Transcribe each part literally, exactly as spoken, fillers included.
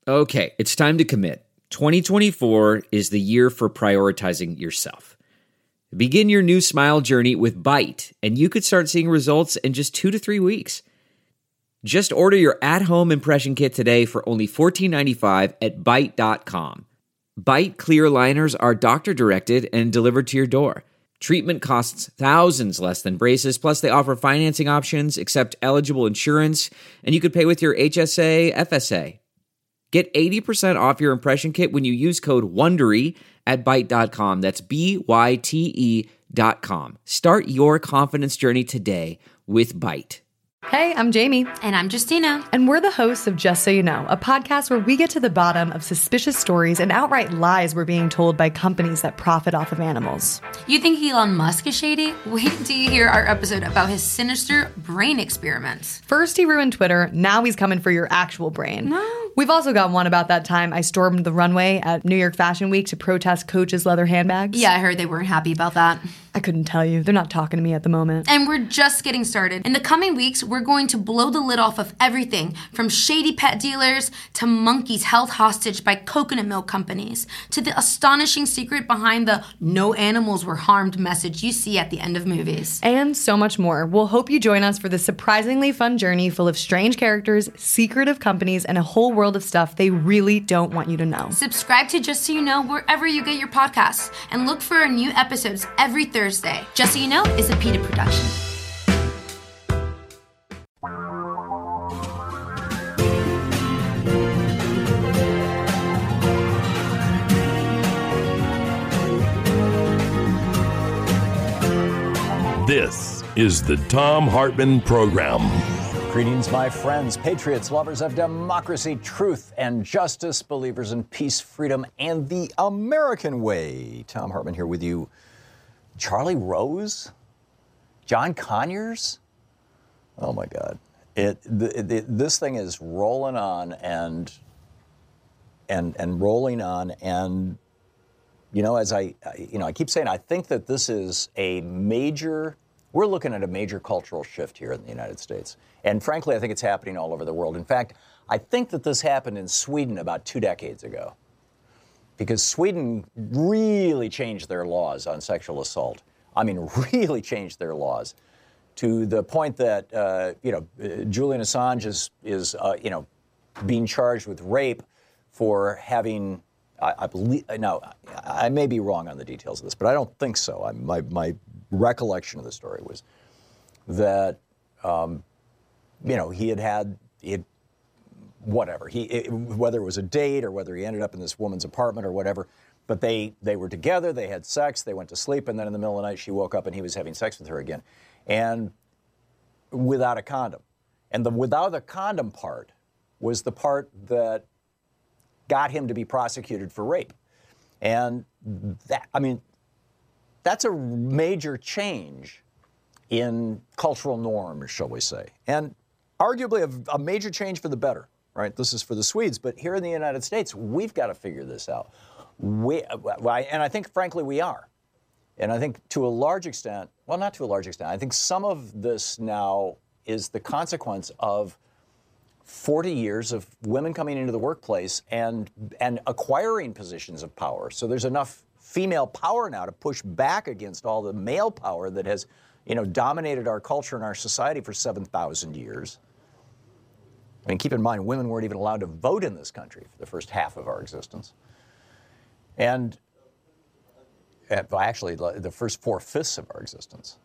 Okay, it's time to commit. twenty twenty-four is the year for prioritizing yourself. Begin your new smile journey with Byte, and you could start seeing results in just two to three weeks. Just order your at-home impression kit today for only fourteen ninety-five at byte dot com. Byte clear aligners are doctor-directed and delivered to your door. Treatment costs thousands less than braces, plus they offer financing options, accept eligible insurance, and you could pay with your H S A, F S A. Get eighty percent off your impression kit when you use code WONDERY at byte dot com. That's B Y T E dot com. Start your confidence journey today with Byte. Hey, I'm Jamie. And I'm Justina. And we're the hosts of Just So You Know, a podcast where we get to the bottom of suspicious stories and outright lies we're being told by companies that profit off of animals. You think Elon Musk is shady? Wait till you hear our episode about his sinister brain experiments. First he ruined Twitter, now he's coming for your actual brain. No. We've also got one about that time I stormed the runway at New York Fashion Week to protest Coach's leather handbags. Yeah, I heard they weren't happy about that. I couldn't tell you. They're not talking to me at the moment. And we're just getting started. In the coming weeks, we're going to blow the lid off of everything from shady pet dealers to monkeys held hostage by coconut milk companies to the astonishing secret behind the no animals were harmed message you see at the end of movies. And so much more. We'll hope you join us for this surprisingly fun journey full of strange characters, secretive companies, and a whole world of stuff they really don't want you to know. Subscribe to Just So You Know wherever you get your podcasts and look for our new episodes every Thursday. Just So You Know is a PETA production. This is the Thom Hartmann Program. Greetings, my friends, patriots, lovers of democracy, truth, and justice, believers in peace, freedom, and the American way. Thom Hartmann here with you. Charlie Rose? John Conyers? Oh, my God. It, the, the, this thing is rolling on and, and, and rolling on. And, you know, as I, you know, I keep saying, I think that this is a major, we're looking at a major cultural shift here in the United States. And frankly, I think it's happening all over the world. In fact, I think that this happened in Sweden about two decades ago, because Sweden really changed their laws on sexual assault. I mean, really changed their laws to the point that, uh, you know, uh, Julian Assange is, is uh, you know, being charged with rape for having, I, I believe, now, I may be wrong on the details of this, but I don't think so. I, my, my recollection of the story was that, um, you know, he had had, he had, whatever, he, it, whether it was a date or whether he ended up in this woman's apartment or whatever, but they, they were together, they had sex, they went to sleep, and then in the middle of the night she woke up and he was having sex with her again. And without a condom. And the without a condom part was the part that got him to be prosecuted for rape. And that, I mean, that's a major change in cultural norms, shall we say. And arguably a, a major change for the better, right? This is for the Swedes. But here in the United States, we've got to figure this out. We, and I think, frankly, we are. And I think to a large extent, well, not to a large extent, I think some of this now is the consequence of forty years of women coming into the workplace and, and acquiring positions of power. So there's enough female power now to push back against all the male power that has, you know, dominated our culture and our society for seven thousand years. I mean, keep in mind, women weren't even allowed to vote in this country for the first half of our existence. And actually, the first four-fifths of our existence.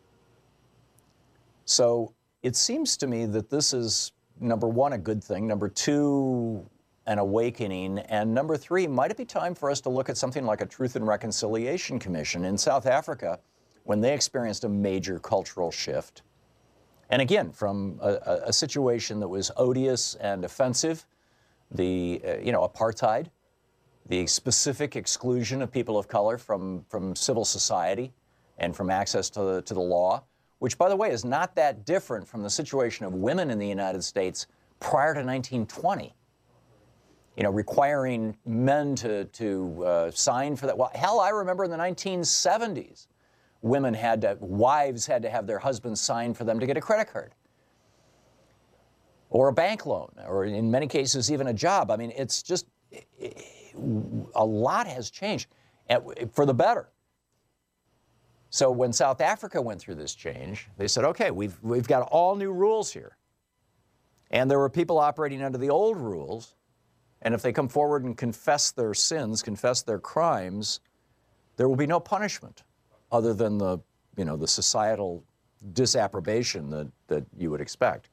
So it seems to me that this is, number one, a good thing. Number two, an awakening. And number three, might it be time for us to look at something like a Truth and Reconciliation Commission in South Africa when they experienced a major cultural shift? And again, from a, a situation that was odious and offensive, the, uh, you know, apartheid, the specific exclusion of people of color from, from civil society and from access to the, to the law, which, by the way, is not that different from the situation of women in the United States prior to nineteen twenty. You know, requiring men to, to uh, sign for that. Well, hell, I remember in the nineteen seventies, women had to, wives had to have their husbands sign for them to get a credit card or a bank loan, or in many cases, even a job. I mean, it's just, a lot has changed for the better. So when South Africa went through this change, they said, okay, we've, we've got all new rules here. And there were people operating under the old rules. And if they come forward and confess their sins, confess their crimes, there will be no punishment other than the, you know, the societal disapprobation that, that you would expect.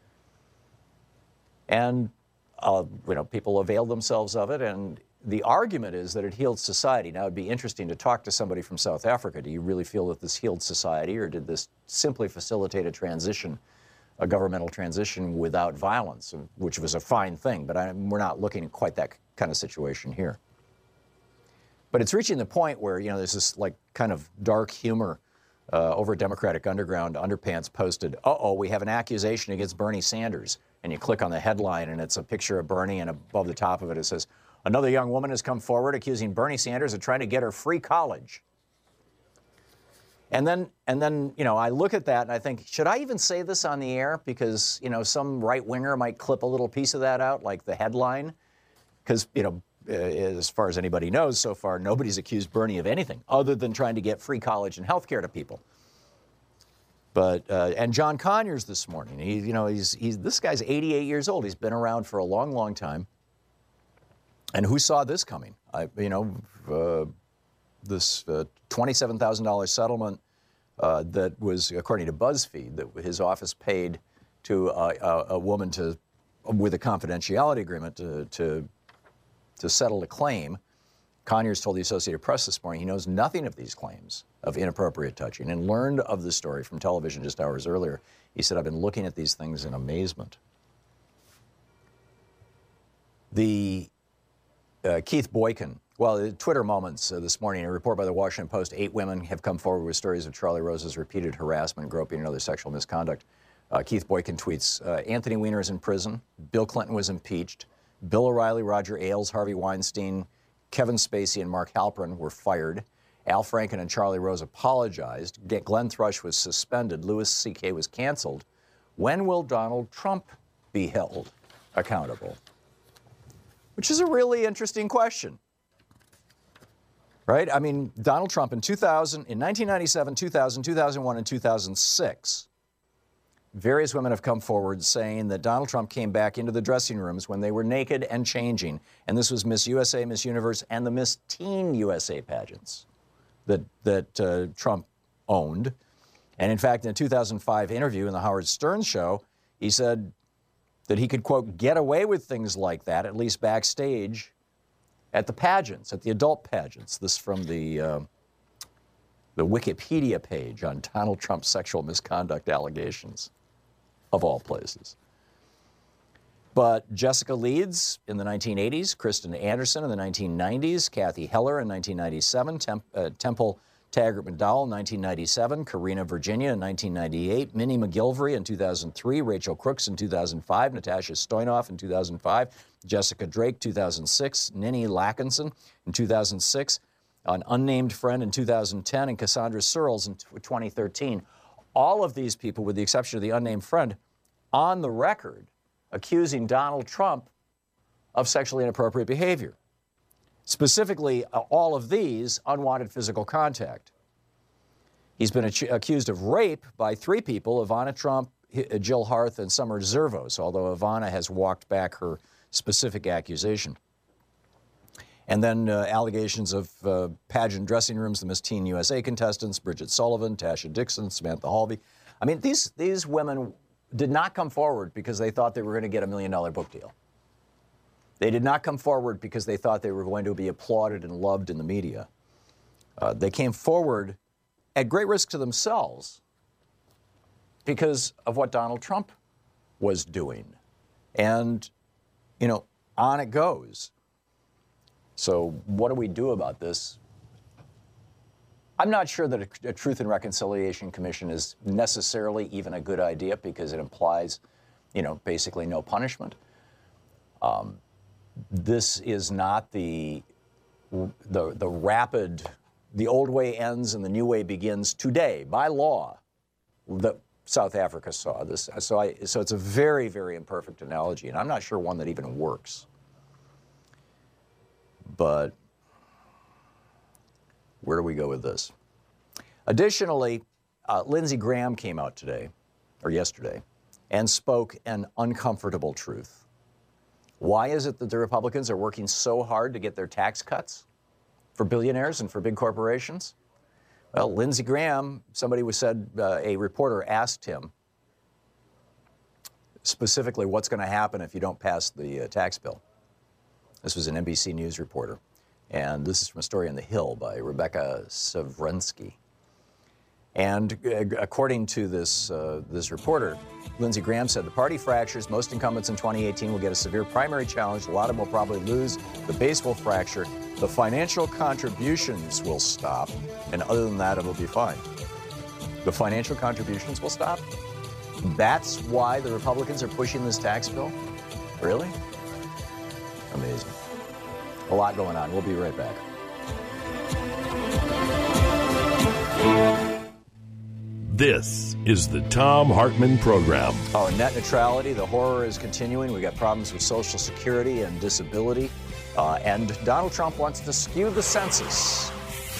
And, uh, you know, people availed themselves of it. And the argument is that it healed society. Now, it'd be interesting to talk to somebody from South Africa. Do you really feel that this healed society, or did this simply facilitate a transition, a governmental transition without violence, which was a fine thing, but I, we're not looking at quite that kind of situation here. But it's reaching the point where, you know, there's this like kind of dark humor uh, over Democratic Underground. Underpants posted, uh-oh, we have an accusation against Bernie Sanders. And you click on the headline and it's a picture of Bernie, and above the top of it, it says, another young woman has come forward accusing Bernie Sanders of trying to get her free college. And then, and then, you know, I look at that and I think, should I even say this on the air? Because, you know, some right-winger might clip a little piece of that out, like the headline. Because, you know, as far as anybody knows, so far, nobody's accused Bernie of anything other than trying to get free college and health care to people. But, uh, and John Conyers this morning, he, you know, he's, he's, this guy's eighty-eight years old. He's been around for a long, long time. And who saw this coming? I, you know, uh, this uh, twenty-seven thousand dollars settlement uh, that was, according to BuzzFeed, that his office paid to uh, a, a woman to, with a confidentiality agreement to, to, to settle a claim. Conyers told the Associated Press this morning he knows nothing of these claims of inappropriate touching and learned of the story from television just hours earlier. He said, I've been looking at these things in amazement. The uh, Keith Boykin, well, Twitter moments uh, this morning, a report by the Washington Post, eight women have come forward with stories of Charlie Rose's repeated harassment, groping, and other sexual misconduct. Uh, Keith Boykin tweets, uh, Anthony Weiner is in prison. Bill Clinton was impeached. Bill O'Reilly, Roger Ailes, Harvey Weinstein, Kevin Spacey, and Mark Halperin were fired. Al Franken and Charlie Rose apologized. Glenn Thrush was suspended. Louis C K was canceled. When will Donald Trump be held accountable? Which is a really interesting question. Right? I mean, Donald Trump in two thousand, in nineteen ninety-seven, two thousand, two thousand one, and two thousand six, various women have come forward saying that Donald Trump came back into the dressing rooms when they were naked and changing. And this was Miss U S A, Miss Universe, and the Miss Teen U S A pageants that, that uh, Trump owned. And in fact, in a two thousand five interview in the Howard Stern show, he said that he could, quote, get away with things like that, at least backstage, at the pageants, at the adult pageants. This from the, uh, the Wikipedia page on Donald Trump's sexual misconduct allegations, of all places. But Jessica Leeds in the nineteen eighties, Kristen Anderson in the nineteen nineties, Kathy Heller in nineteen ninety-seven, Temp, uh, Temple Taggart McDowell in nineteen ninety-seven, Karina Virginia in nineteen ninety-eight, Minnie McGilvery in two thousand three, Rachel Crooks in two thousand five, Natasha Stoynoff in two thousand five, Jessica Drake two thousand six, Ninnie Lackinson in two thousand six, an unnamed friend in two thousand ten, and Cassandra Searles in twenty thirteen. All of these people, with the exception of the unnamed friend, on the record accusing Donald Trump of sexually inappropriate behavior. Specifically, uh, all of these, unwanted physical contact. He's been ac- accused of rape by three people, Ivana Trump, H- Jill Harth, and Summer Zervos, although Ivana has walked back her specific accusation. And then uh, allegations of uh, pageant dressing rooms, the Miss Teen U S A contestants, Bridget Sullivan, Tasha Dixon, Samantha Halvey. I mean, these, these women did not come forward because they thought they were going to get a million dollar book deal. They did not come forward because they thought they were going to be applauded and loved in the media. Uh, they came forward at great risk to themselves because of what Donald Trump was doing. And, you know, on it goes. So what do we do about this? I'm not sure that a, a Truth and Reconciliation Commission is necessarily even a good idea because it implies, you know, basically no punishment. Um, this is not the, the, the rapid, the old way ends and the new way begins today by law that South Africa saw this. So, I, so it's a very, very imperfect analogy, and I'm not sure one that even works. But where do we go with this? Additionally, uh, Lindsey Graham came out today, or yesterday, and spoke an uncomfortable truth. Why is it that the Republicans are working so hard to get their tax cuts for billionaires and for big corporations? Well, Lindsey Graham, somebody was said, uh, a reporter asked him specifically what's going to happen if you don't pass the uh, tax bill. This was an N B C News reporter. And this is from a story in The Hill by Rebecca Savrensky. And uh, according to this, uh, this reporter, Lindsey Graham said the party fractures. Most incumbents in twenty eighteen will get a severe primary challenge. A lot of them will probably lose. The base will fracture. The financial contributions will stop. And other than that, it'll be fine. The financial contributions will stop? That's why the Republicans are pushing this tax bill? Really? Amazing. A lot going on. We'll be right back. This is the Thom Hartmann Program. Oh, net neutrality, the horror is continuing. We've got problems with Social Security and disability. Uh, and Donald Trump wants to skew the census.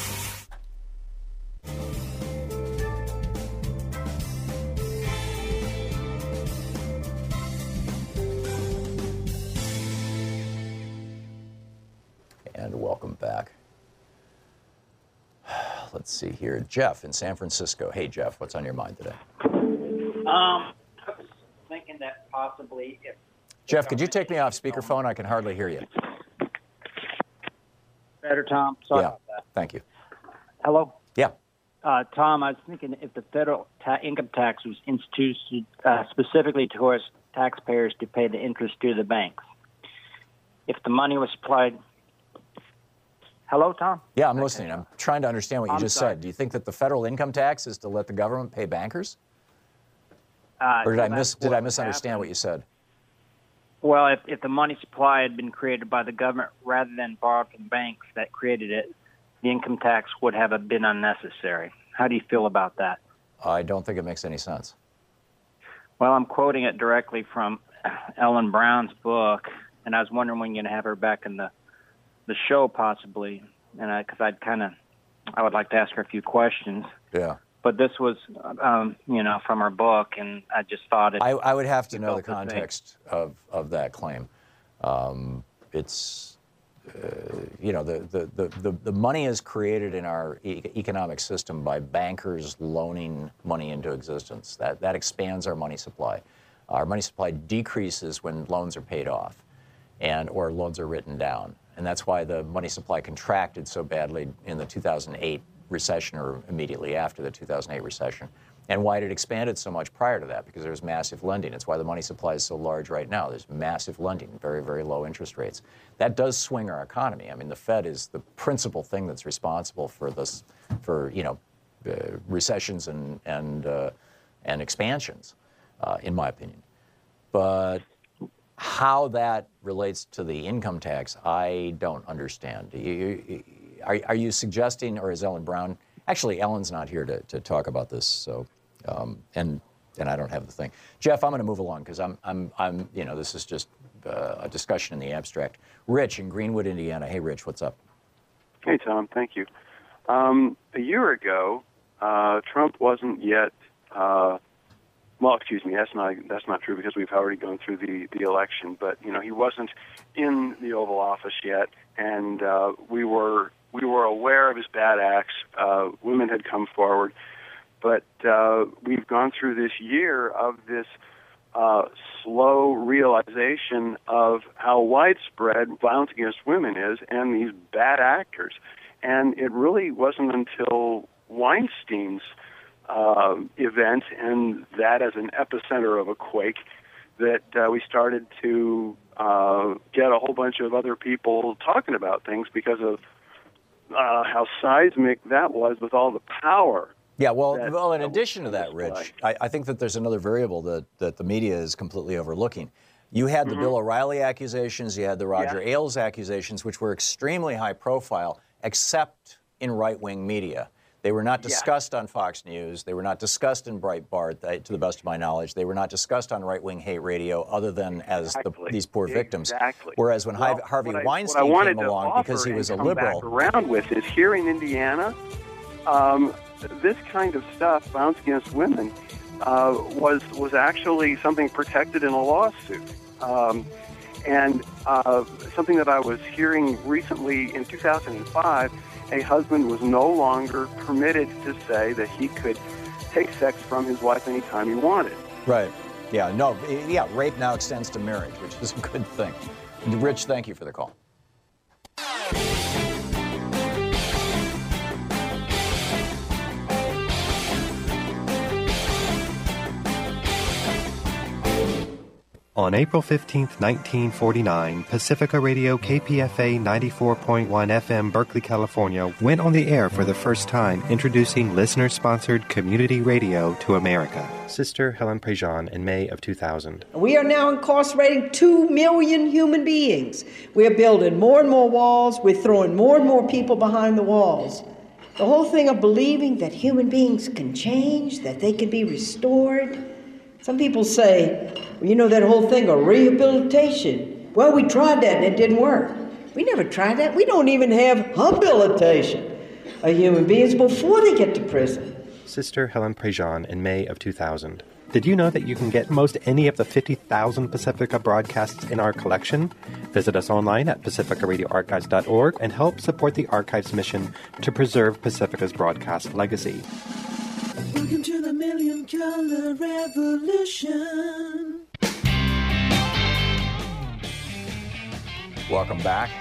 And welcome back. Let's see here. Jeff in San Francisco. Hey, Jeff, what's on your mind today? Um, I was thinking that possibly if... Jeff, could you take me off speakerphone? I can hardly hear you. Better, Tom? Sorry yeah, about that. Thank you. Hello? Yeah. Uh, Tom, I was thinking if the federal ta- income tax was instituted uh, specifically towards taxpayers to pay the interest to the banks, if the money was applied... Hello, Tom? Yeah, I'm listening. I'm trying to understand what you I'm just sorry. said. Do you think that the federal income tax is to let the government pay bankers? Uh, Or did I that's miss? Did I what misunderstand happened. what you said? Well, if, if the money supply had been created by the government rather than borrowed from banks that created it, the income tax would have been unnecessary. How do you feel about that? I don't think it makes any sense. Well, I'm quoting it directly from Ellen Brown's book, and I was wondering when you're going to have her back in the the show, possibly, and because I'd kind of, I would like to ask her a few questions. Yeah. But this was, um, you know, from her book, and I just thought it. I, I would have to know the felt the same. context of, of that claim. Um, it's, uh, you know, the, the, the, the, the money is created in our e- economic system by bankers loaning money into existence. That, that expands our money supply. Our money supply decreases when loans are paid off and or loans are written down. And that's why the money supply contracted so badly in the two thousand eight recession or immediately after the two thousand eight recession, and why it expanded so much prior to that, because there was massive lending. It's why the money supply is so large right now. There's massive lending, very, very low interest rates. That does swing our economy. I mean, the Fed is the principal thing that's responsible for this, for, you know, uh, recessions and, and, uh, and expansions, uh, in my opinion. But how that relates to the income tax, I don't understand. You, you, are, are you suggesting, or is Ellen Brown, actually Ellen's not here to, to talk about this, so, um, and and I don't have the thing. Jeff, I'm going to move along because I'm, I'm, I'm, you know, this is just uh, a discussion in the abstract. Rich in Greenwood, Indiana. Hey, Rich, what's up? Hey, Tom, thank you. Um, a year ago, uh, Trump wasn't yet, uh, well, excuse me, that's not that's not true because we've already gone through the, the election, but, you know, he wasn't in the Oval Office yet, and uh, we were we were aware of his bad acts. Uh, women had come forward, but uh, we've gone through this year of this uh, slow realization of how widespread violence against women is and these bad actors. And it really wasn't until Weinstein's uh, event, and that as an epicenter of a quake, that uh, we started to uh, get a whole bunch of other people talking about things because of uh, how seismic that was with all the power. Yeah, well, that, well. In that addition to that, Rich, I, I think that there's another variable that, that the media is completely overlooking. You had the mm-hmm. Bill O'Reilly accusations, you had the Roger yeah. Ailes accusations, which were extremely high profile, except in right-wing media. They were not discussed yeah. on Fox News. They were not discussed in Breitbart, uh, to the best of my knowledge. They were not discussed on right-wing hate radio other than exactly. as the, these poor victims. Exactly. Whereas when well, Harvey I, Weinstein came along because he was a liberal. What I wanted to around with is here in Indiana, um, this kind of stuff, violence against women, uh, was was actually something protected in a lawsuit. Um, and uh, something that I was hearing recently in two thousand five, a husband was no longer permitted to say that he could take sex from his wife anytime he wanted. Right. Yeah, no, yeah, rape now extends to marriage, which is a good thing. Rich, thank you for the call. On April fifteenth, nineteen forty-nine, Pacifica Radio K P F A ninety-four point one F M Berkeley, California went on the air for the first time, introducing listener-sponsored community radio to America. Sister Helen Prejean in May of two thousand. We are now incarcerating two million human beings. We're building more and more walls. We're throwing more and more people behind the walls. The whole thing of believing that human beings can change, that they can be restored. Some people say, well, you know, that whole thing of rehabilitation. Well, we tried that and it didn't work. We never tried that. We don't even have habilitation of human beings before they get to prison. Sister Helen Prejean in May of two thousand. Did you know that you can get most any of the fifty thousand Pacifica broadcasts in our collection? Visit us online at pacifica radio archives dot org and help support the Archives mission to preserve Pacifica's broadcast legacy. Welcome to the Million Color Revolution. Welcome back.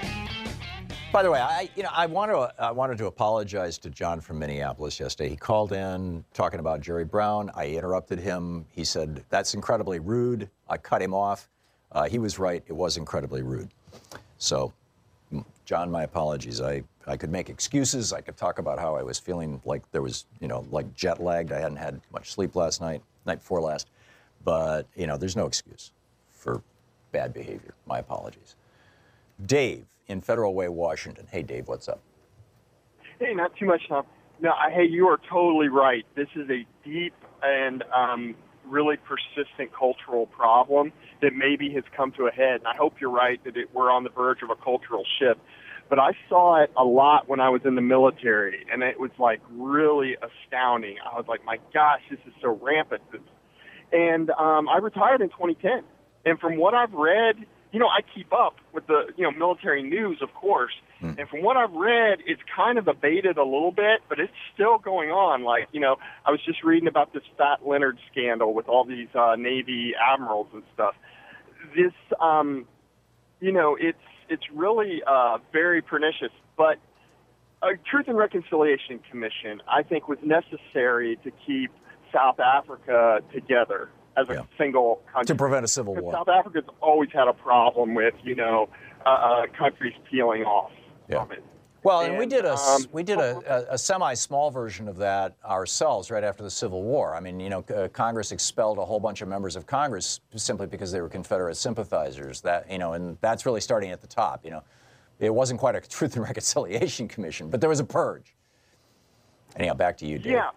By the way, I you know I want to I wanted to apologize to John from Minneapolis yesterday. He called in talking about Jerry Brown. I interrupted him. He said that's incredibly rude. I cut him off. Uh, he was right. It was incredibly rude. So, John, my apologies. I. I could make excuses. I could talk about how I was feeling like there was, you know, like jet lagged. I hadn't had much sleep last night, night before last. But, you know, there's no excuse for bad behavior. My apologies. Dave in Federal Way, Washington. Hey, Dave, what's up? Hey, not too much, Tom. No, I, hey, you are totally right. This is a deep and um, really persistent cultural problem that maybe has come to a head. And I hope you're right that it, we're on the verge of a cultural shift. But I saw it a lot when I was in the military, and it was, like, really astounding. I was like, my gosh, this is so rampant. And um, I retired in twenty ten. And from what I've read, you know, I keep up with the, you know, military news, of course. Mm. And from what I've read, it's kind of abated a little bit, but it's still going on. Like, you know, I was just reading about this Fat Leonard scandal with all these uh, Navy admirals and stuff. This, um, you know, it's, It's really uh, very pernicious, but a Truth and Reconciliation Commission, I think, was necessary to keep South Africa together as a yeah. single country. To prevent a civil war. South Africa's always had a problem with, you know, uh, uh, countries peeling off yeah. from it. Well, and, and we did a um, we did a, a, a semi-small version of that ourselves right after the Civil War. I mean, you know, uh, Congress expelled a whole bunch of members of Congress simply because they were Confederate sympathizers. That you know, and that's really starting at the top. You know, it wasn't quite a Truth and Reconciliation Commission, but there was a purge. Anyhow, back to you, Dave. Yeah.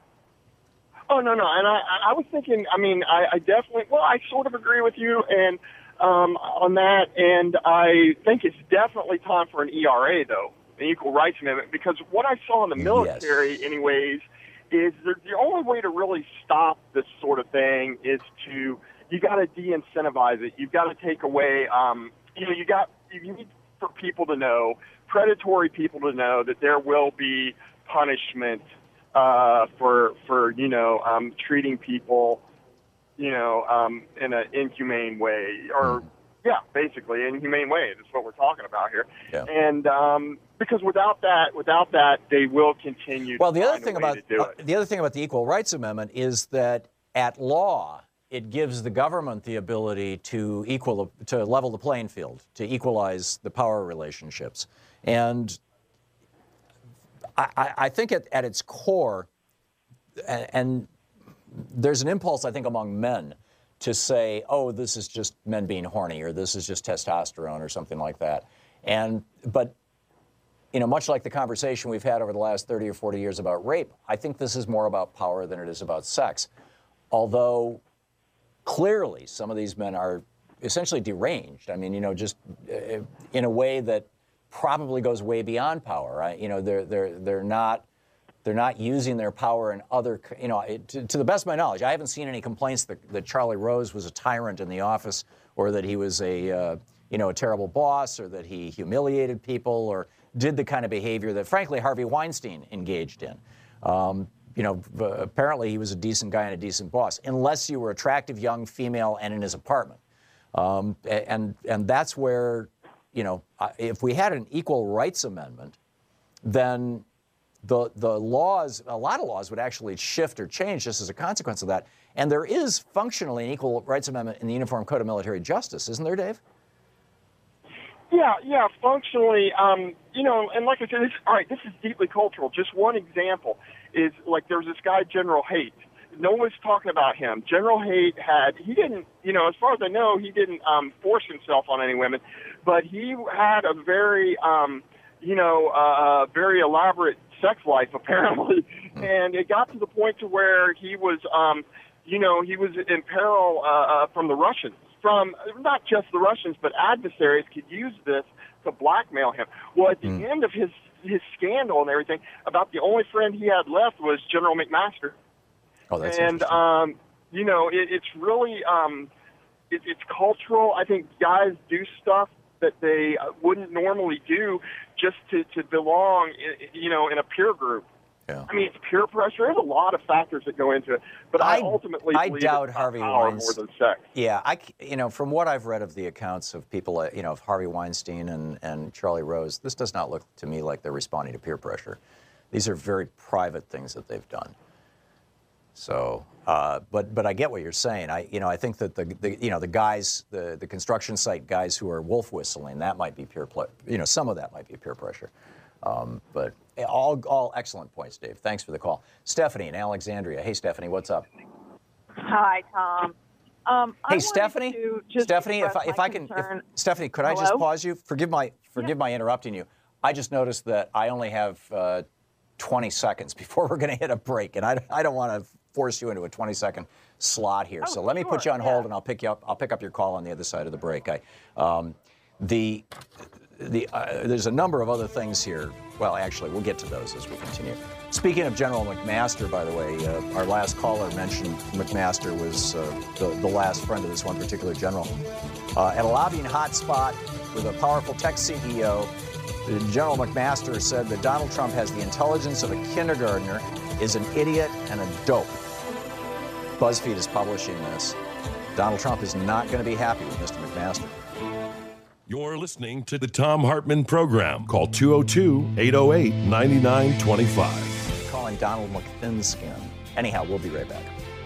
Oh no, no, and I I was thinking. I mean, I, I definitely. Well, I sort of agree with you, and um, on that, and I think it's definitely time for an E R A though. The Equal Rights Amendment, because what I saw in the military, yes. anyways, is the only way to really stop this sort of thing is to, you got to de-incentivize it. You've got to take away, um, you know, you got, you need for people to know, predatory people to know that there will be punishment uh, for, for, you know, um, treating people, you know, um, in an inhumane way, or, mm. yeah, basically, inhumane way. That's what we're talking about here. Yeah. And, um, because without that, without that, they will continue. Well, to the other find thing a way about to do uh, it. the other thing about the Equal Rights Amendment is that at law, it gives the government the ability to equal to level the playing field, to equalize the power relationships, and I, I think at, at its core, and, and there's an impulse I think among men to say, oh, this is just men being horny, or this is just testosterone, or something like that, and but. you know, much like the conversation we've had over the last thirty or forty years about rape, I think this is more about power than it is about sex. Although, clearly, some of these men are essentially deranged. I mean, you know, just uh, in a way that probably goes way beyond power, right? You know, they're, they're, they're not... They're not using their power in other, you know, it, to, to the best of my knowledge, I haven't seen any complaints that, that Charlie Rose was a tyrant in the office, or that he was a, uh, you know, a terrible boss, or that he humiliated people, or did the kind of behavior that, frankly, Harvey Weinstein engaged in. Um, you know, apparently he was a decent guy and a decent boss, unless you were attractive, young, female, and in his apartment. Um, and and that's where, you know, if we had an equal rights amendment, then the the laws, a lot of laws would actually shift or change just as a consequence of that. And there is functionally an equal rights amendment in the Uniform Code of Military Justice, isn't there, Dave? Yeah, yeah, functionally, um, you know, and like I said, this, all right, this is deeply cultural. Just one example is, like, there was this guy, General Haight. No one's talking about him. General Haight had, he didn't, you know, as far as I know, he didn't um, force himself on any women, but he had a very, um, you know, uh, very elaborate sex life, apparently, and it got to the point to where he was, um, you know, he was in peril uh, uh, from the Russians, from not just the Russians, but adversaries could use this to blackmail him. Well, at the mm. end of his, his scandal and everything, about the only friend he had left was General McMaster. Oh, that's and, um, you know, it, it's really, um, it, it's cultural. I think guys do stuff that they wouldn't normally do just to, to belong, you know, in a peer group. Yeah. I mean, it's peer pressure. There's a lot of factors that go into it, but I, I ultimately I believe doubt it's Harvey power Weinstein. more than sex. Yeah, I, you know, from what I've read of the accounts of people, uh, you know, of Harvey Weinstein and, and Charlie Rose, this does not look to me like they're responding to peer pressure. These are very private things that they've done. So, uh, but but I get what you're saying. I you know I think that the, the you know the guys the the construction site guys who are wolf whistling, that might be peer play. You know, some of that might be peer pressure. Um, but all all excellent points, Dave. Thanks for the call, Stephanie in Alexandria. Hey, Stephanie, what's up? Hi, Tom. Um, hey, Stephanie. Stephanie, if I, if I can, if, Stephanie, could Hello? I just pause you? Forgive my forgive yeah. my interrupting you. I just noticed that I only have uh, twenty seconds before we're going to hit a break, and I I don't want to force you into a twenty second slot here. Oh, so let me sure, put you on hold, yeah. and I'll pick you up. I'll pick up your call on the other side of the break. I, um, the, the, uh, there's a number of other things here. Well, actually, we'll get to those as we continue. Speaking of General McMaster, by the way, uh, our last caller mentioned McMaster was uh, the, the last friend of this one particular general. Uh, at a lobbying hotspot with a powerful tech C E O, General McMaster said that Donald Trump has the intelligence of a kindergartner, is an idiot and a dope. BuzzFeed is publishing this. Donald Trump is not going to be happy with Mister McMaster. You're listening to the Thom Hartmann Program. Call two oh two, eight oh eight, nine nine two five. Calling Donald McThinskin. Anyhow, we'll be right back.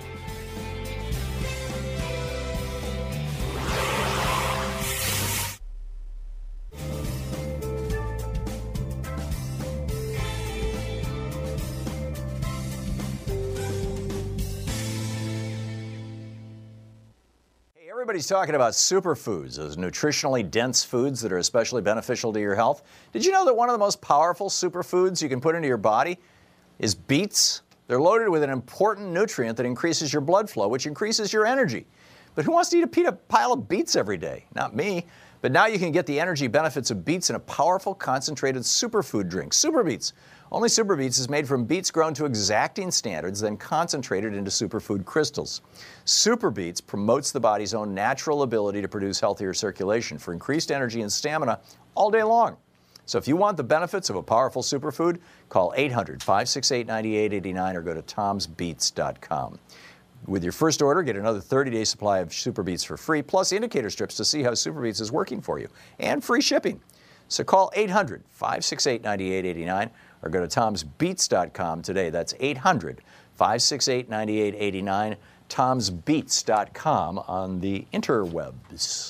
Everybody's talking about superfoods, those nutritionally dense foods that are especially beneficial to your health. Did you know that one of the most powerful superfoods you can put into your body is beets? They're loaded with an important nutrient that increases your blood flow, which increases your energy. But who wants to eat a pile of beets every day? Not me. But now you can get the energy benefits of beets in a powerful, concentrated superfood drink, Super Beets. Only Super Beets is made from beets grown to exacting standards, then concentrated into superfood crystals. Super Beets promotes the body's own natural ability to produce healthier circulation for increased energy and stamina all day long. So if you want the benefits of a powerful superfood, call eight hundred, five six eight, nine eight eight nine or go to toms beets dot com. With your first order, get another thirty day supply of Super Beets for free, plus indicator strips to see how Super Beets is working for you, and free shipping. So call eight hundred, five six eight, nine eight eight nine or go to toms beets dot com today. That's eight hundred, five six eight, nine eight eight nine, toms beets dot com on the interwebs.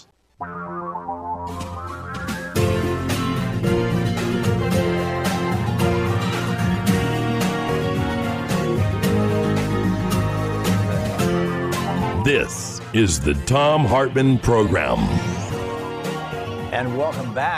This is the Thom Hartmann Program. And welcome back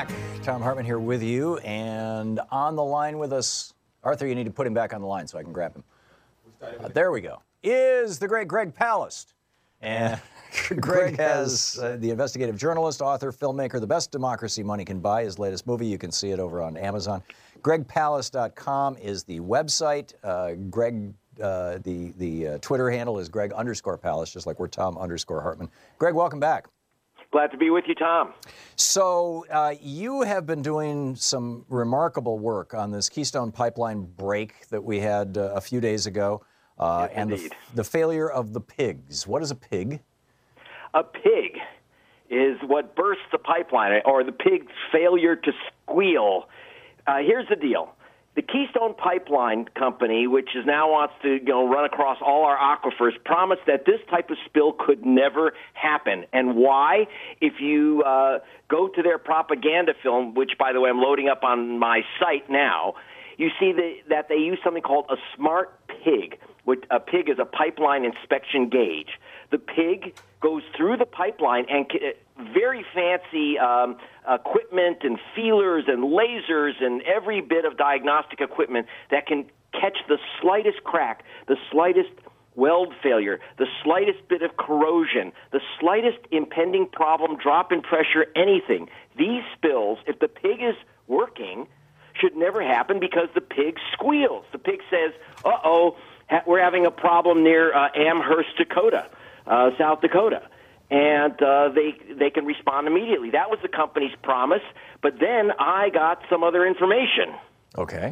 Thom Hartmann here with you, and on the line with us, Arthur, you need to put him back on the line so I can grab him. Uh, there we go. Is the great Greg Palast. And Greg has uh, the investigative journalist, author, filmmaker, The Best Democracy Money Can Buy, his latest movie. You can see it over on Amazon. Greg Palast dot com is the website. Uh, Greg, uh, the, the uh, Twitter handle is Greg underscore Palast, just like we're Thom underscore Hartmann. Greg, welcome back. Glad to be with you, Tom. So uh, you have been doing some remarkable work on this Keystone Pipeline break that we had uh, a few days ago, uh, yes, and the, the failure of the pigs. What is a pig? A pig is what bursts the pipeline, or the pig's failure to squeal. Uh, here's the deal. The Keystone Pipeline Company, which is now wants to you know, run across all our aquifers, promised that this type of spill could never happen. And why? If you uh, go to their propaganda film, which, by the way, I'm loading up on my site now, you see the, that they use something called a smart pig. Which, a pig is a pipeline inspection gauge. The pig goes through the pipeline and very fancy um, equipment and feelers and lasers and every bit of diagnostic equipment that can catch the slightest crack, the slightest weld failure, the slightest bit of corrosion, the slightest impending problem, drop in pressure, anything. These spills, if the pig is working, should never happen because the pig squeals. The pig says, uh-oh, we're having a problem near uh, Amherst, Dakota, uh, South Dakota. And uh, they they can respond immediately. That was the company's promise. But then I got some other information. Okay.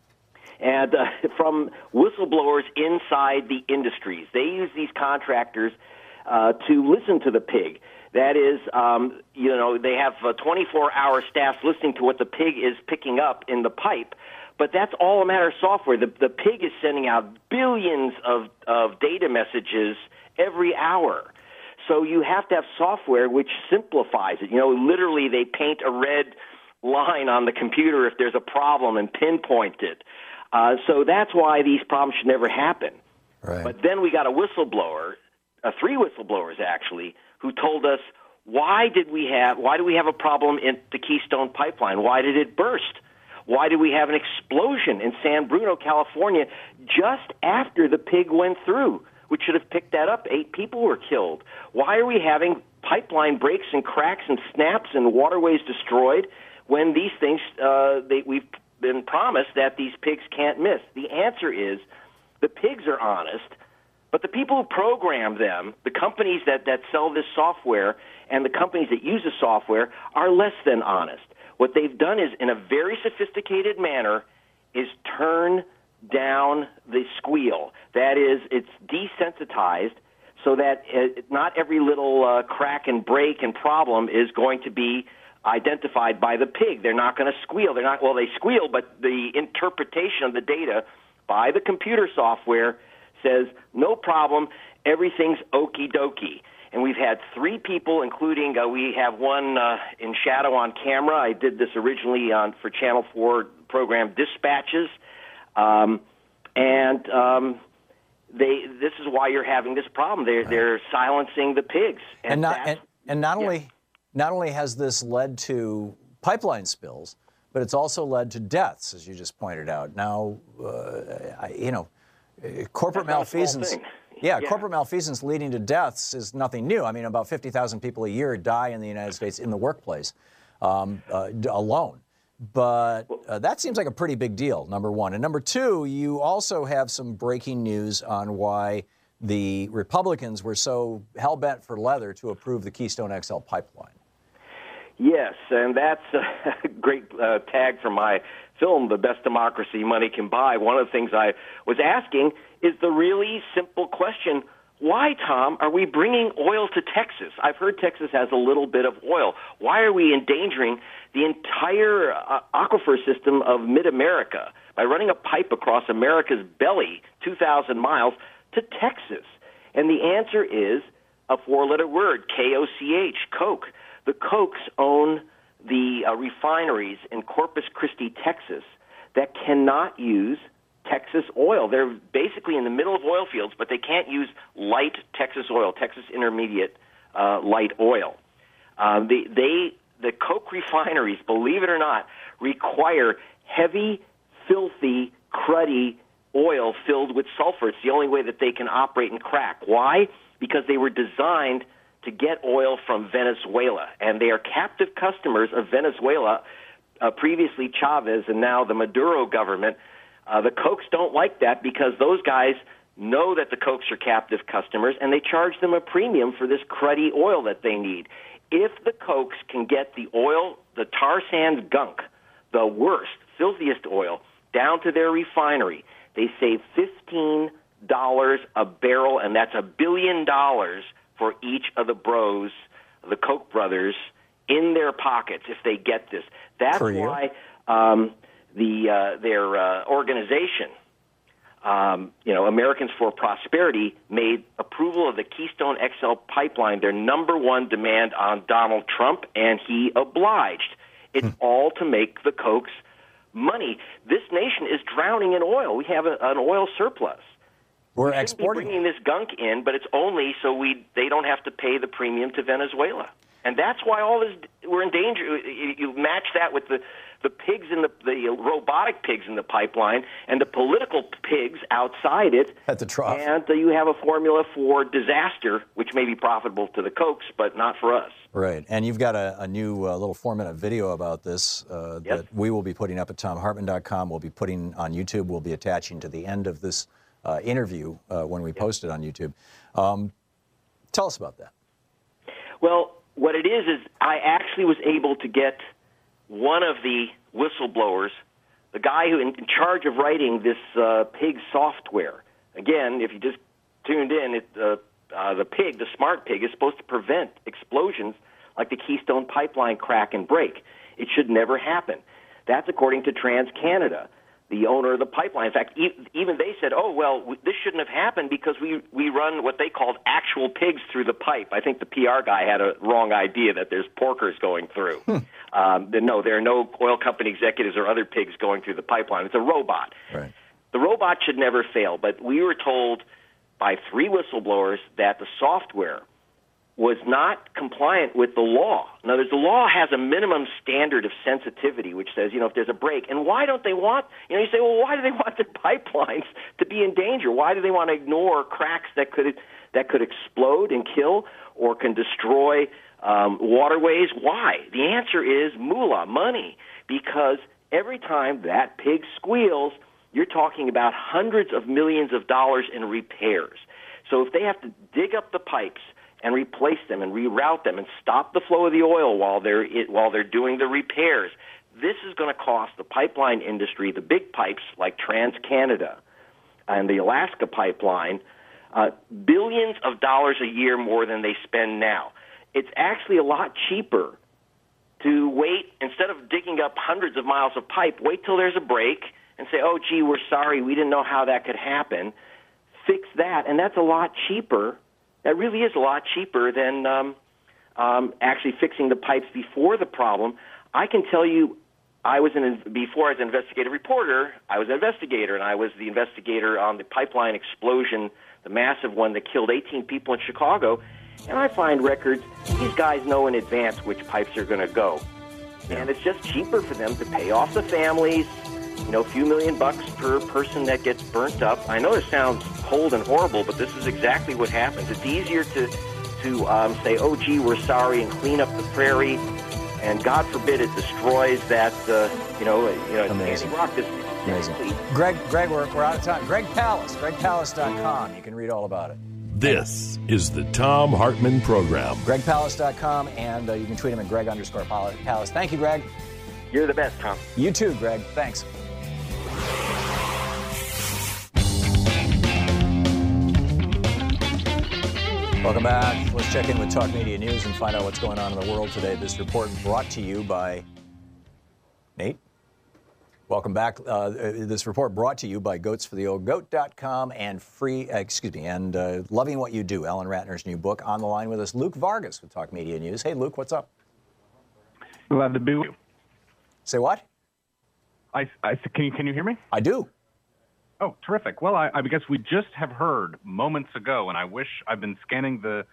And uh, from whistleblowers inside the industries. They use these contractors uh, to listen to the pig. That is, um, you know, they have uh, twenty-four hour staffs listening to what the pig is picking up in the pipe. But that's all a matter of software. The, the pig is sending out billions of, of data messages every hour. So you have to have software which simplifies it. You know, literally they paint a red line on the computer if there's a problem and pinpoint it. Uh, so that's why these problems should never happen. Right. But then we got a whistleblower, uh, three whistleblowers actually, who told us, why did we have, why do we have a problem in the Keystone Pipeline? Why did it burst? Why did we have an explosion in San Bruno, California, just after the pig went through? Which should have picked that up. Eight people were killed. Why are we having pipeline breaks and cracks and snaps and waterways destroyed when these things, uh, they, we've been promised that these pigs can't miss? The answer is the pigs are honest, but the people who program them, the companies that, that sell this software and the companies that use the software are less than honest. What they've done is, in a very sophisticated manner, is turn down the squeal. That is, it's desensitized so that it, not every little uh, crack and break and problem is going to be identified by the pig. They're not going to squeal. They're not, well, they squeal, but the interpretation of the data by the computer software says, no problem, everything's okie dokie. And we've had three people, including uh, we have one uh, in shadow on camera. I did this originally on for Channel four program Dispatches. Um, and um, they. This is why you're having this problem. They're right. they're silencing the pigs, and, and not and, and not yeah. only not only has this led to pipeline spills, but it's also led to deaths, as you just pointed out. Now, uh, I, you know, uh, corporate That's malfeasance. Yeah, yeah, corporate malfeasance leading to deaths is nothing new. I mean, about fifty thousand people a year die in the United States in the workplace um, uh, alone. But uh, that seems like a pretty big deal, number one. And number two, you also have some breaking news on why the Republicans were so hell-bent for leather to approve the Keystone X L pipeline. Yes, and that's a great uh, tag for my film, The Best Democracy Money Can Buy. One of the things I was asking is the really simple question, why, Tom, are we bringing oil to Texas? I've heard Texas has a little bit of oil. Why are we endangering the entire uh, aquifer system of mid-America by running a pipe across America's belly, two thousand miles, to Texas? And the answer is a four-letter word, K O C H, Koch. The Kochs own the uh, refineries in Corpus Christi, Texas, that cannot use Texas oil. They're basically in the middle of oil fields, but they can't use light Texas oil, Texas Intermediate uh, light oil. Uh, they, they the Coke refineries, believe it or not, require heavy, filthy, cruddy oil filled with sulfur. It's the only way that they can operate and crack. Why? Because they were designed to get oil from Venezuela, and they are captive customers of Venezuela, uh, previously Chavez and now the Maduro government. Uh, the Cokes don't like that because those guys know that the Cokes are captive customers, and they charge them a premium for this cruddy oil that they need. If the Cokes can get the oil, the tar sands gunk, the worst, filthiest oil, down to their refinery, they save fifteen dollars a barrel, and that's a billion dollars for each of the bros, the Koch brothers, in their pockets if they get this. That's why um, the uh, their uh, organization, um, you know, Americans for Prosperity, made approval of the Keystone X L pipeline their number one demand on Donald Trump, and he obliged. It's hmm. all to make the Kochs money. This nation is drowning in oil. We have a, an oil surplus. We're we exporting. Be bringing this gunk in, but it's only so we they don't have to pay the premium to Venezuela, and that's why all this we're in danger. You, you match that with the the pigs in the the robotic pigs in the pipeline and the political pigs outside it at the trough, and uh, you have a formula for disaster, which may be profitable to the Kochs, but not for us. Right, and you've got a, a new uh, little four-minute video about this uh, yep. that we will be putting up at tom hartman dot com. We'll be putting on YouTube. We'll be attaching to the end of this uh, interview uh, when we yep. post it on YouTube. Um, tell us about that. Well, what it is is I actually was able to get one of the whistleblowers, the guy who in, in charge of writing this uh, pig software. Again, if you just tuned in, it, uh, uh, the pig, the smart pig, is supposed to prevent explosions like the Keystone Pipeline crack and break. It should never happen. That's according to TransCanada, the owner of the pipeline. In fact, e- even they said, oh, well, w- this shouldn't have happened because we, we run what they called actual pigs through the pipe. I think the P R guy had a wrong idea that there's porkers going through. Hmm. Um, no, there are no oil company executives or other pigs going through the pipeline. It's a robot. Right. The robot should never fail, but we were told by three whistleblowers that the software was not compliant with the law. In other words, the law has a minimum standard of sensitivity, which says, you know, if there's a break. And why don't they want, you know, you say, well, why do they want their pipelines to be in danger? Why do they want to ignore cracks that could that could explode and kill or can destroy um, waterways? Why? The answer is moolah, money, because every time that pig squeals, you're talking about hundreds of millions of dollars in repairs. So if they have to dig up the pipes and replace them and reroute them and stop the flow of the oil while they're it, while they're doing the repairs, this is going to cost the pipeline industry, the big pipes like TransCanada and the Alaska pipeline, uh, billions of dollars a year more than they spend now. It's actually a lot cheaper to wait, instead of digging up hundreds of miles of pipe, wait till there's a break and say, oh, gee, we're sorry, we didn't know how that could happen. Fix that, and that's a lot cheaper. That really is a lot cheaper than um, um, actually fixing the pipes before the problem. I can tell you, I was an, before I was an investigative reporter, I was an investigator, and I was the investigator on the pipeline explosion, the massive one that killed eighteen people in Chicago. And I find records, these guys know in advance which pipes are going to go. And it's just cheaper for them to pay off the families, you know, a few million bucks per person that gets burnt up. I know this sounds cold and horrible, but this is exactly what happens. It's easier to to um, say, oh, gee, we're sorry, and clean up the prairie, and God forbid it destroys that, uh, you know, you know, Amazing. Rock. This, Amazing. Greg, Greg, we're, we're out of time. Greg Palast, greg palast dot com. You can read all about it. This is the Thom Hartmann Program. greg palast dot com, and uh, you can tweet him at Greg underscore Palast. Thank you, Greg. You're the best, Tom. You too, Greg. Thanks. Welcome back. Let's check in with Talk Media News and find out what's going on in the world today. This report brought to you by Nate. Welcome back. Uh, this report brought to you by goats for the old goat dot com and free, uh, excuse me, and uh, Loving What You Do, Alan Ratner's new book. On the line with us, Luke Vargas with Talk Media News. Hey, Luke, what's up? Glad to be with you. Say what? I, I can you can you hear me? I do. Oh, terrific. Well, I, I guess we just have heard moments ago, and I wish I've been scanning the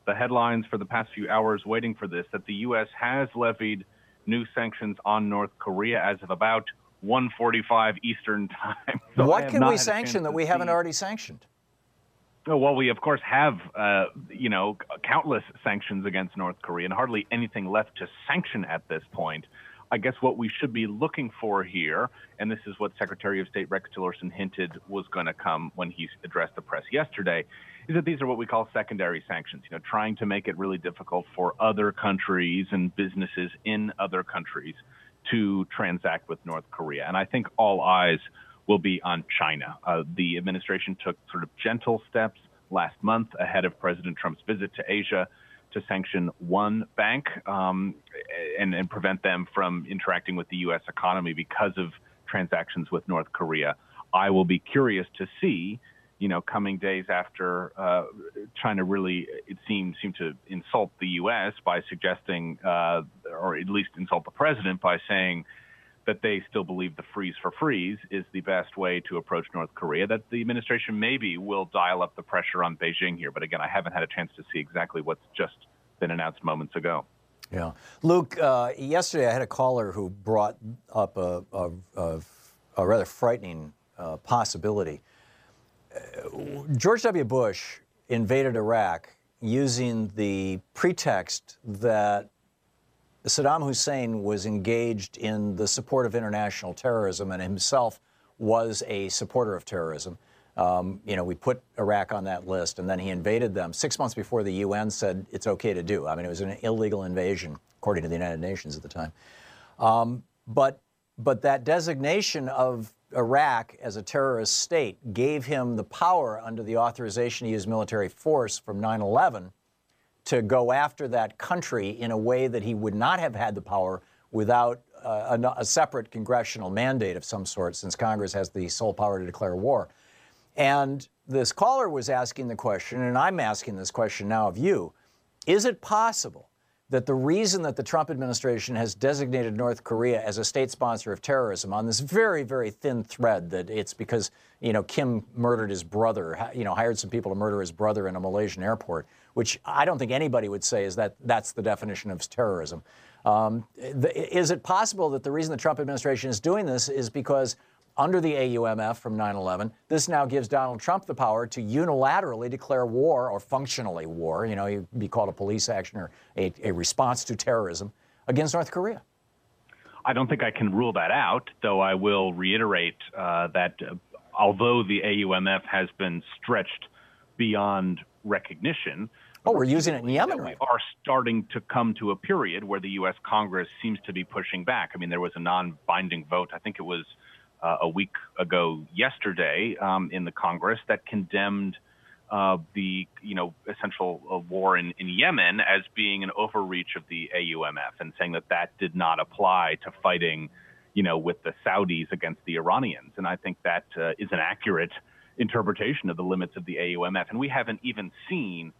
the headlines for the past few hours waiting for this, that the U S has levied new sanctions on North Korea as of about one forty-five Eastern time. So what can we sanction that we see. haven't already sanctioned? Oh, well, we, of course, have, uh, you know, countless sanctions against North Korea and hardly anything left to sanction at this point. I guess what we should be looking for here, and this is what Secretary of State Rex Tillerson hinted was going to come when he addressed the press yesterday, is that these are what we call secondary sanctions, you know, trying to make it really difficult for other countries and businesses in other countries to transact with North Korea. And I think all eyes will be on China. Uh, the administration took sort of gentle steps last month ahead of President Trump's visit to Asia to sanction one bank um, and, and prevent them from interacting with the U S economy because of transactions with North Korea. I will be curious to see, you know, coming days after uh, China really, it seemed, seemed to insult the U S by suggesting, uh, or at least insult the president by saying that they still believe the freeze for freeze is the best way to approach North Korea, that the administration maybe will dial up the pressure on Beijing here. But again, I haven't had a chance to see exactly what's just been announced moments ago. Yeah. Luke, uh, yesterday I had a caller who brought up a, a, a, a rather frightening uh, possibility. Uh, George W. Bush invaded Iraq using the pretext that Saddam Hussein was engaged in the support of international terrorism and himself was a supporter of terrorism. Um, you know, we put Iraq on that list, and then he invaded them six months before the U N said it's okay to do. I mean, it was an illegal invasion, according to the United Nations at the time. Um, but, but that designation of Iraq as a terrorist state gave him the power under the authorization to use military force from nine eleven to go after that country in a way that he would not have had the power without uh, a, a separate congressional mandate of some sort, since Congress has the sole power to declare war. And this caller was asking the question, and I'm asking this question now of you, is it possible that the reason that the Trump administration has designated North Korea as a state sponsor of terrorism on this very, very thin thread, that it's because, you know, Kim murdered his brother, you know, hired some people to murder his brother in a Malaysian airport, which I don't think anybody would say is that that's the definition of terrorism. Um, the, is it possible that the reason the Trump administration is doing this is because under the A U M F from nine eleven, this now gives Donald Trump the power to unilaterally declare war, or functionally war, you know, you'd be called a police action or a, a response to terrorism against North Korea? I don't think I can rule that out, though I will reiterate uh, that uh, although the A U M F has been stretched beyond recognition, oh, we're using it in Yemen, right? We are starting to come to a period where the U S Congress seems to be pushing back. I mean, there was a non-binding vote, I think it was Uh, a week ago yesterday um, in the Congress that condemned uh, the, you know, essential uh, war in, in Yemen as being an overreach of the A U M F, and saying that that did not apply to fighting, you know, with the Saudis against the Iranians. And I think that uh, is an accurate interpretation of the limits of the A U M F. And we haven't even seen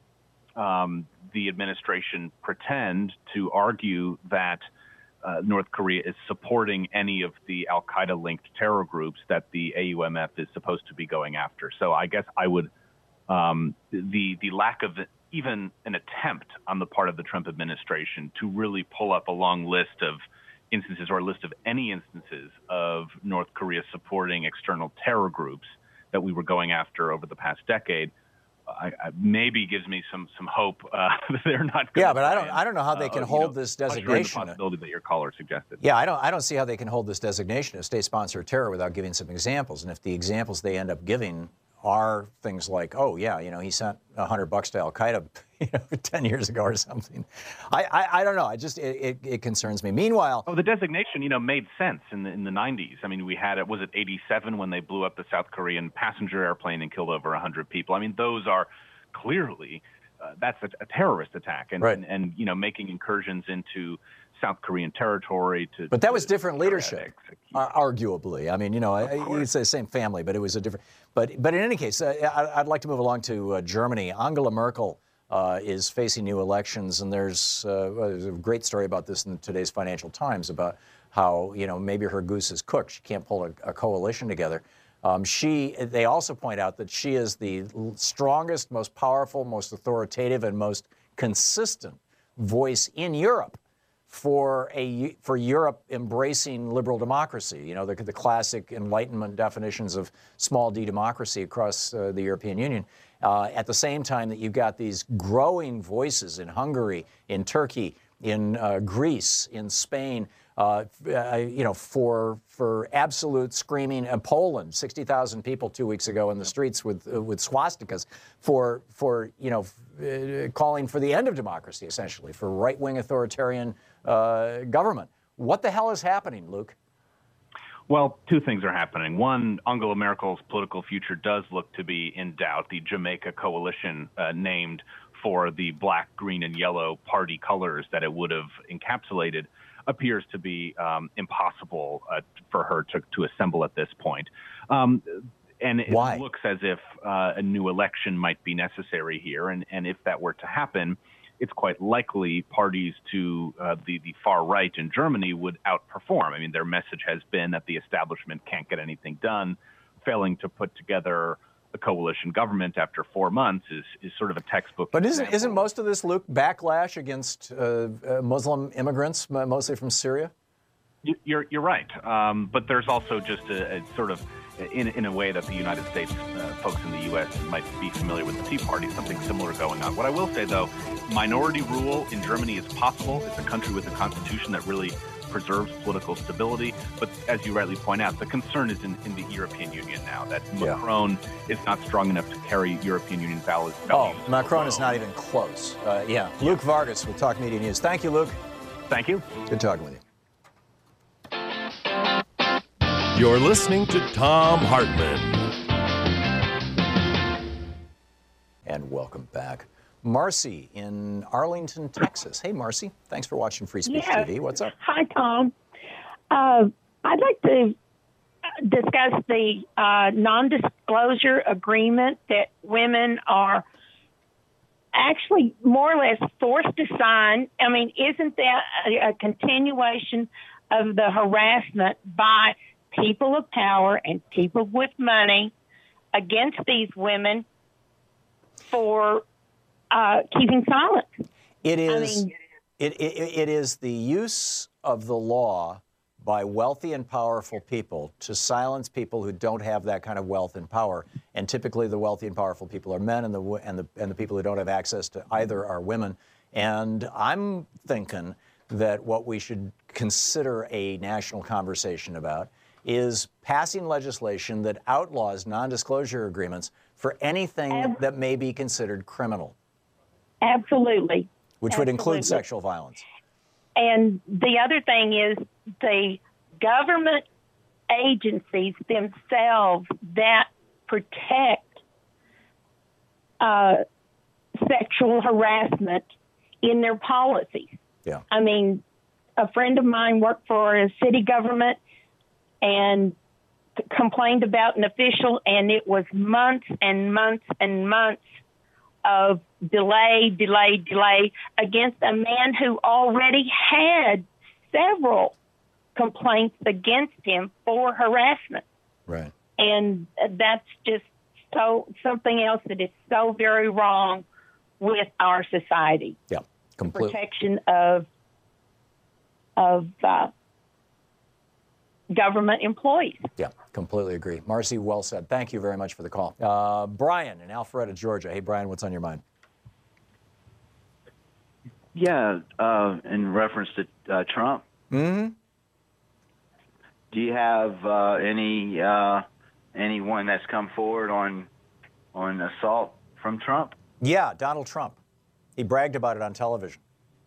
um, the administration pretend to argue that Uh, North Korea is supporting any of the al-Qaeda-linked terror groups that the A U M F is supposed to be going after. So I guess I would, um, the the lack of even an attempt on the part of the Trump administration to really pull up a long list of instances, or a list of any instances of North Korea supporting external terror groups that we were going after over the past decade, I, I, maybe gives me some some hope uh, that they're not. Yeah, but I don't I don't know how they can uh, hold you know, this designation. The possibility that your caller suggested. Yeah, I don't I don't see how they can hold this designation of state sponsor of terror without giving some examples. And if the examples they end up giving are things like, oh yeah, you know, he sent a hundred bucks to Al Qaeda, you know, ten years ago or something. I, I, I don't know. I just it, it, it concerns me. Meanwhile, oh, the designation, you know, made sense in the in the nineties. I mean, we had it was it eighty-seven when they blew up the South Korean passenger airplane and killed over a hundred people. I mean, those are clearly uh, that's a, a terrorist attack, and, right. and and you know, making incursions into South Korean territory to. But that to, was different leadership, uh, arguably. I mean, you know, I, you'd say same family, but it was a different. But but in any case, uh, I, I'd like to move along to uh, Germany. Angela Merkel uh, is facing new elections, and there's, uh, there's a great story about this in today's Financial Times about how, you know, maybe her goose is cooked. She can't pull a, a coalition together. Um, she. They also point out that she is the strongest, most powerful, most authoritative, and most consistent voice in Europe for a for Europe embracing liberal democracy. You know, the, the classic Enlightenment definitions of small d democracy across uh, the European Union. Uh, at the same time that you've got these growing voices in Hungary, in Turkey, in uh, Greece, in Spain, uh, uh, you know, for for absolute screaming. In Poland, sixty thousand people two weeks ago in the streets with uh, with swastikas for for you know uh, calling for the end of democracy, essentially, for right-wing authoritarian uh, government. What the hell is happening, Luke? Well, two things are happening. One, Angela Merkel's political future does look to be in doubt. The Jamaica coalition uh, named for the black, green, and yellow party colors that it would have encapsulated appears to be um, impossible uh, for her to, to assemble at this point. Um, and it Why? looks as if uh, a new election might be necessary here. And, and if that were to happen, it's quite likely parties to uh, the, the far right in Germany would outperform. I mean, their message has been that the establishment can't get anything done. Failing to put together a coalition government after four months is, is sort of a textbook. But isn't, example. isn't most of this, Luke, backlash against uh, uh, Muslim immigrants, mostly from Syria? You're, you're right. Um, but there's also just a, a sort of, in, in a way that the United States uh, folks in the U S might be familiar with the Tea Party, something similar going on. What I will say, though, minority rule in Germany is possible. It's a country with a constitution that really preserves political stability. But as you rightly point out, the concern is in, in the European Union now, that Yeah. Macron is not strong enough to carry European Union values. Oh, Macron is not even close. Uh, yeah. Luke Vargas with Talk Media News. Thank you, Luke. Thank you. Good talking with you. You're listening to Thom Hartmann. And welcome back. Marcy in Arlington, Texas. Hey, Marcy. Thanks for watching Free Speech Yeah. T V. What's up? Hi, Tom. Uh, I'd like to discuss the uh, non-disclosure agreement that women are actually more or less forced to sign. I mean, isn't that a, a continuation of the harassment by people of power and people with money against these women for uh, keeping silent? It is. I mean, it, it, it is the use of the law by wealthy and powerful people to silence people who don't have that kind of wealth and power. And typically, the wealthy and powerful people are men, and the and the and the people who don't have access to either are women. And I'm thinking that what we should consider a national conversation about is passing legislation that outlaws non-disclosure agreements for anything Ab- that may be considered criminal, absolutely. which would include Absolutely. sexual violence. And the other thing is the government agencies themselves that protect uh, sexual harassment in their policies. Yeah. I mean, a friend of mine worked for a city government and c- complained about an official, and it was months and months and months of delay, delay, delay against a man who already had several complaints against him for harassment. Right. And that's just so something else that is so very wrong with our society. Yeah. Completely. Protection of of uh, government employees. Yeah, completely agree. Marcy, well said. Thank you very much for the call. Uh, Brian in Alpharetta, Georgia. Hey, Brian, what's on your mind? Yeah, uh, in reference to uh, Trump. Mm-hmm. Do you have uh, any uh, anyone that's come forward on on assault from Trump? Yeah, Donald Trump. He bragged about it on television.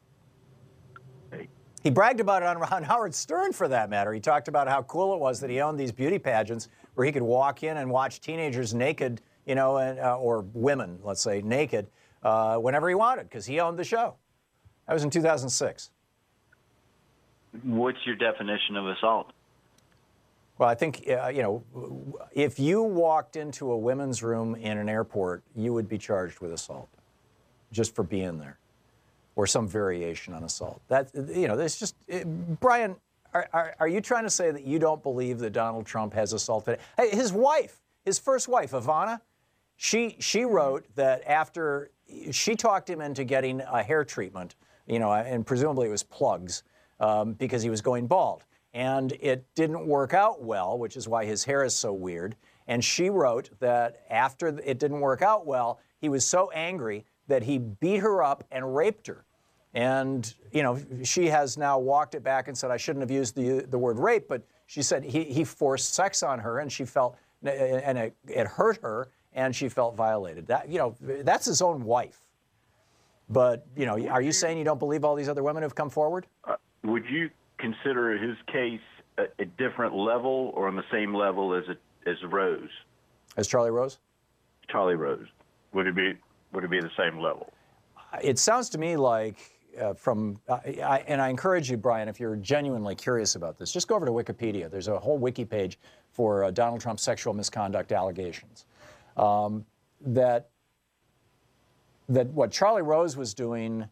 He bragged about it on, on Howard Stern, for that matter. He talked about how cool it was that he owned these beauty pageants where he could walk in and watch teenagers naked, you know, and, uh, or women, let's say, naked, uh, whenever he wanted, because he owned the show. That was in two thousand six. What's your definition of assault? Well, I think, uh, you know, if you walked into a women's room in an airport, you would be charged with assault just for being there, or some variation on assault. That, you know, there's just, it, Brian, are, are, are you trying to say that you don't believe that Donald Trump has assaulted? Hey, his wife, his first wife, Ivana, she she wrote that after she talked him into getting a hair treatment, you know, and presumably it was plugs, um, because he was going bald. And it didn't work out well, which is why his hair is so weird. And she wrote that after it didn't work out well, he was so angry that he beat her up and raped her. And, you know, she has now walked it back and said, I shouldn't have used the the word rape, but she said he, he forced sex on her and she felt, and it, it hurt her and she felt violated. That, you know, that's his own wife. But, you know, are you saying you don't believe all these other women who've come forward? Uh, would you consider his case a, a different level or on the same level as a, as Rose? As Charlie Rose? Charlie Rose. Would it be, would it be the same level? It sounds to me like uh, from, uh, I, and I encourage you, Brian, if you're genuinely curious about this, just go over to Wikipedia. There's a whole wiki page for uh, Donald Trump's sexual misconduct allegations. Um, that, that what Charlie Rose was doing,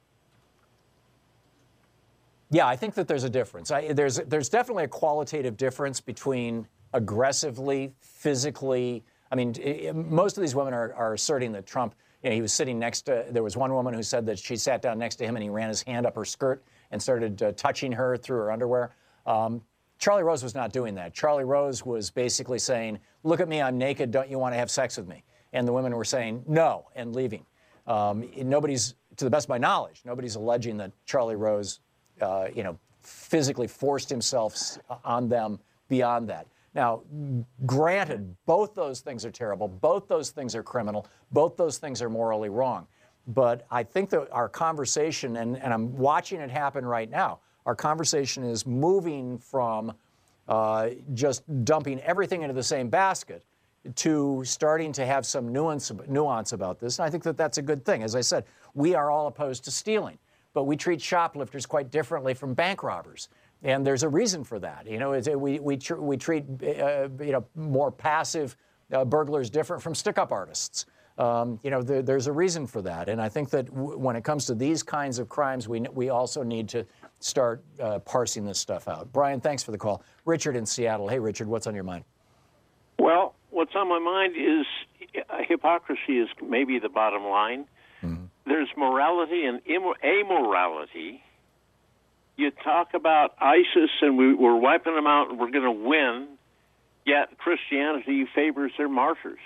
yeah, I think that there's a difference. I, there's, there's definitely a qualitative difference between aggressively, physically, I mean, it, most of these women are, are asserting that Trump, you know, he was sitting next to, there was one woman who said that she sat down next to him and he ran his hand up her skirt and started uh, touching her through her underwear. Um, Charlie Rose was not doing that. Charlie Rose was basically saying, look at me, I'm naked, don't you want to have sex with me? And the women were saying no and leaving. Um, nobody's, to the best of my knowledge, nobody's alleging that Charlie Rose, uh, you know, physically forced himself on them beyond that. Now, granted, both those things are terrible. Both those things are criminal. Both those things are morally wrong. But I think that our conversation, and, and I'm watching it happen right now, our conversation is moving from uh, just dumping everything into the same basket to starting to have some nuance, nuance about this. And I think that that's a good thing. As I said, we are all opposed to stealing, but we treat shoplifters quite differently from bank robbers. And there's a reason for that. You know, it's, we, we, tr- we treat, uh, you know, more passive uh, burglars different from stick-up artists. Um, you know, there, there's a reason for that. And I think that w- when it comes to these kinds of crimes, we, we also need to start uh, parsing this stuff out. Brian, thanks for the call. Richard in Seattle. Hey, Richard, what's on your mind? Well, what's on my mind is uh, hypocrisy is maybe the bottom line. Mm-hmm. There's morality and immor- amorality. You talk about ISIS and we, we're wiping them out and we're going to win, yet Christianity favors their martyrs.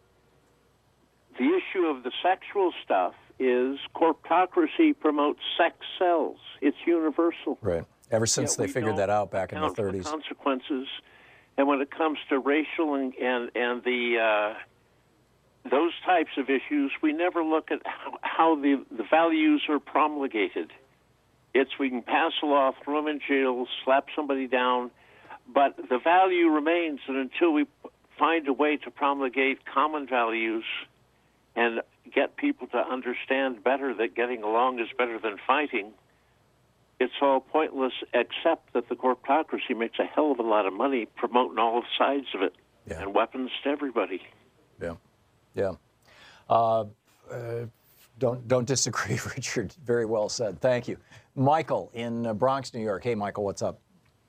The issue of the sexual stuff is corptocracy promotes sex sells. It's universal. Right. Ever since Yet they we figured that out back in the thirties. The consequences, and when it comes to racial and and, and the uh, those types of issues, we never look at how, how the, the values are promulgated. It's we can pass a law, throw them in jail, slap somebody down, but the value remains that until we find a way to promulgate common values and get people to understand better that getting along is better than fighting, it's all pointless except that the corptocracy makes a hell of a lot of money promoting all sides of it yeah. and weapons to everybody. Yeah, yeah. Uh, uh, don't don't disagree, Richard. Very well said. Thank you. Michael in uh, Bronx, New York. Hey, Michael, what's up?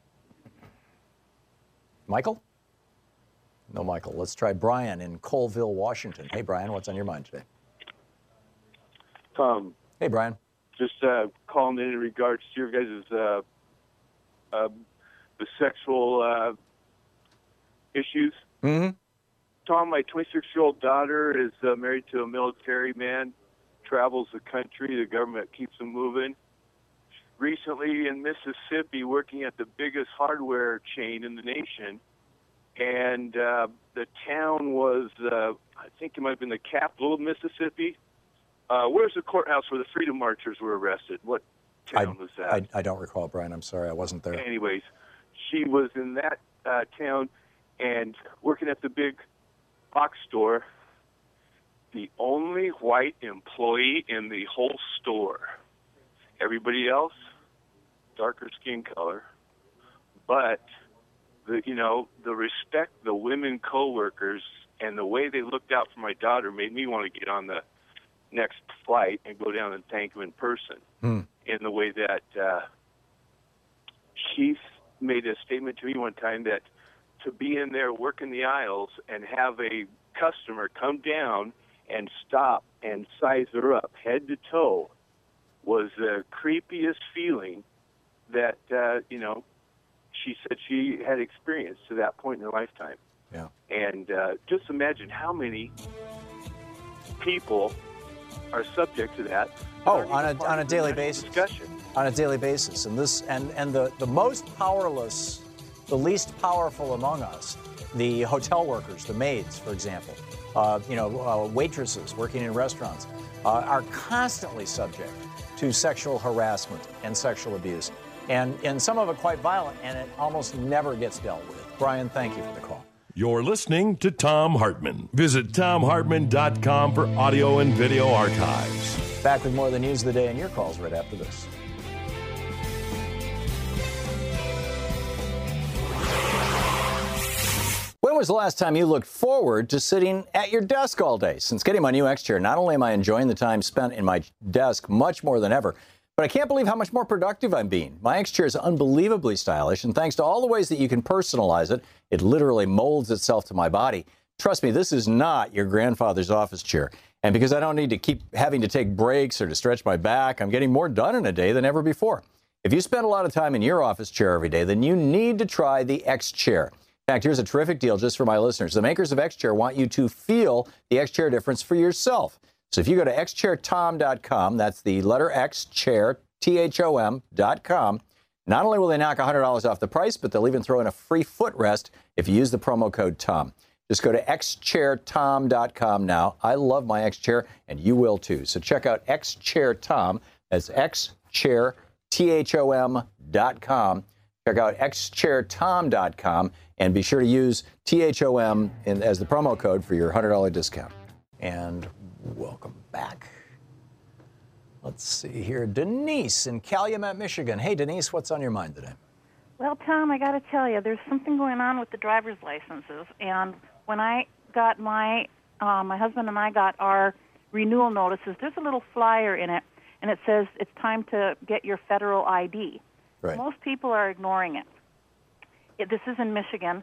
Michael? No, Michael. Let's try Brian in Colville, Washington. Hey, Brian, what's on your mind today? Tom. Hey, Brian. Just uh, calling in in regards to your guys' uh, uh, the sexual uh, issues. Mm-hmm. Tom, my twenty-six-year-old daughter is uh, married to a military man, travels the country. The government keeps him moving. Recently in Mississippi, working at the biggest hardware chain in the nation, and uh, the town was, uh, I think it might have been the capital of Mississippi. Uh, where's the courthouse where the Freedom Marchers were arrested? What town I, was that? I, I don't recall, Brian. I'm sorry. I wasn't there. Anyways, she was in that uh, town and working at the big box store, the only white employee in the whole store. Everybody else, darker skin color. But, the you know, the respect the women co-workers and the way they looked out for my daughter made me want to get on the next flight and go down and thank them in person. Hmm. In the way that uh, she made a statement to me one time that to be in there working the aisles and have a customer come down and stop and size her up head to toe was the creepiest feeling that, uh, you know, she said she had experienced to that point in her lifetime. Yeah. And uh, just imagine how many people are subject to that. Oh, on a on a daily basis. Discussion. On a daily basis, and this and and the the most powerless, the least powerful among us, the hotel workers, the maids, for example, uh, you know, uh, waitresses working in restaurants, uh, are constantly subject to sexual harassment and sexual abuse, and and some of it quite violent, and it almost never gets dealt with. Brian, thank you for the call. You're listening to Thom Hartmann. Visit Thom Hartmann dot com for audio and video archives. Back with more of the news of the day and your calls right after this. When was the last time you looked forward to sitting at your desk all day? Since getting my new X chair, not only am I enjoying the time spent in my desk much more than ever, but I can't believe how much more productive I'm being. My X chair is unbelievably stylish, and thanks to all the ways that you can personalize it, it literally molds itself to my body. Trust me, this is not your grandfather's office chair. And because I don't need to keep having to take breaks or to stretch my back, I'm getting more done in a day than ever before. If you spend a lot of time in your office chair every day, then you need to try the X chair. In fact, here's a terrific deal just for my listeners. The makers of X chair want you to feel the X chair difference for yourself. So if you go to x chair tom dot com, that's the letter X, chair, T H O M dot com, not only will they knock one hundred dollars off the price, but they'll even throw in a free footrest if you use the promo code TOM. Just go to x chair tom dot com now. I love my X chair, and you will too. So check out X Chair Tom. That's X Chair, T H O M dot com. Check out x chair tom dot com, and be sure to use T H O M in, as the promo code for your one hundred dollars discount. And welcome back. Let's see here. Denise in Calumet, Michigan. Hey, Denise, what's on your mind today? Well, Tom, I got to tell you, there's something going on with the driver's licenses. And when I got my, uh, my husband and I got our renewal notices, there's a little flyer in it, and it says it's time to get your federal I D. Right. Most people are ignoring it. it. This is in Michigan.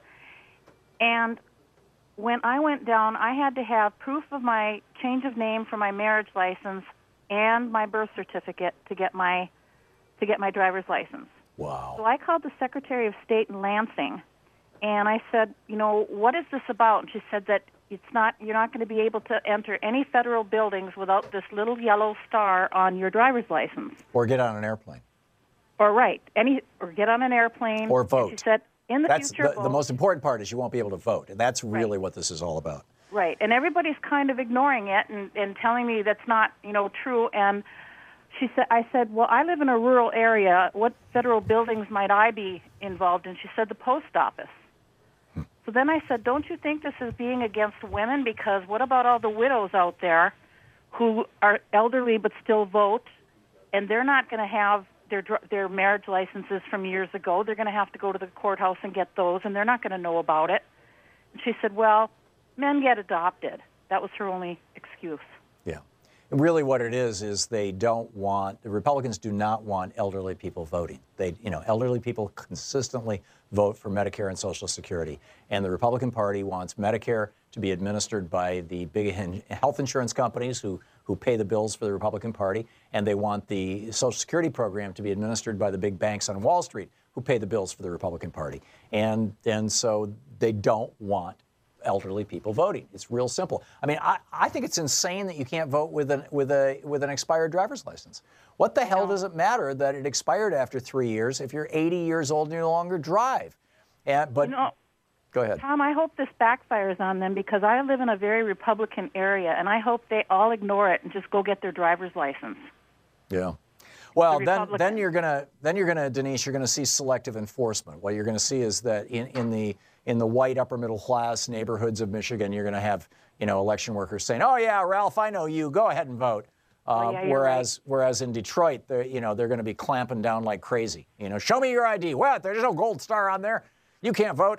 And when I went down, I had to have proof of my change of name for my marriage license and my birth certificate to get my to get my driver's license. Wow. So I called the Secretary of State in Lansing, and I said, you know, what is this about? And she said that it's not, you're not going to be able to enter any federal buildings without this little yellow star on your driver's license. Or get on an airplane. Or right, any or get on an airplane. Or vote. And she said, in the That's future, the, the most important part is you won't be able to vote, and that's really right. what this is all about. Right, and everybody's kind of ignoring it and, and telling me that's not, you know, true. And she said, I said, well, I live in a rural area. What federal buildings might I be involved in? She said, the post office. Hmm. So then I said, don't you think this is being against women? Because what about all the widows out there who are elderly but still vote, and they're not going to have their their marriage licenses from years ago. They're going to have to go to the courthouse and get those, and they're not going to know about it. And she said, well, men get adopted. That was her only excuse. Yeah. Really what it is is they don't want, the Republicans do not want elderly people voting. They, you know, elderly people consistently vote for Medicare and Social Security. And the Republican Party wants Medicare to be administered by the big health insurance companies who, who pay the bills for the Republican Party. And they want the Social Security program to be administered by the big banks on Wall Street who pay the bills for the Republican Party. And, and so they don't want elderly people voting. It's real simple. I mean, I, I think it's insane that you can't vote with an with a with an expired driver's license. What the hell does it matter that it expired after three years if you're eighty years old and you no longer drive? And but you know, go ahead, Tom. I hope this backfires on them because I live in a very Republican area, and I hope they all ignore it and just go get their driver's license. Yeah. Well, then, then you're gonna, then you're gonna, Denise, you're gonna see selective enforcement. What you're gonna see is that in, in the in the white upper middle class neighborhoods of Michigan, you're gonna have, you know, election workers saying, "Oh yeah, Ralph, I know you. Go ahead and vote." Uh, oh, yeah, whereas, right. whereas in Detroit, they're, you know, they're gonna be clamping down like crazy. You know, show me your I D. What? There's no gold star on there. You can't vote.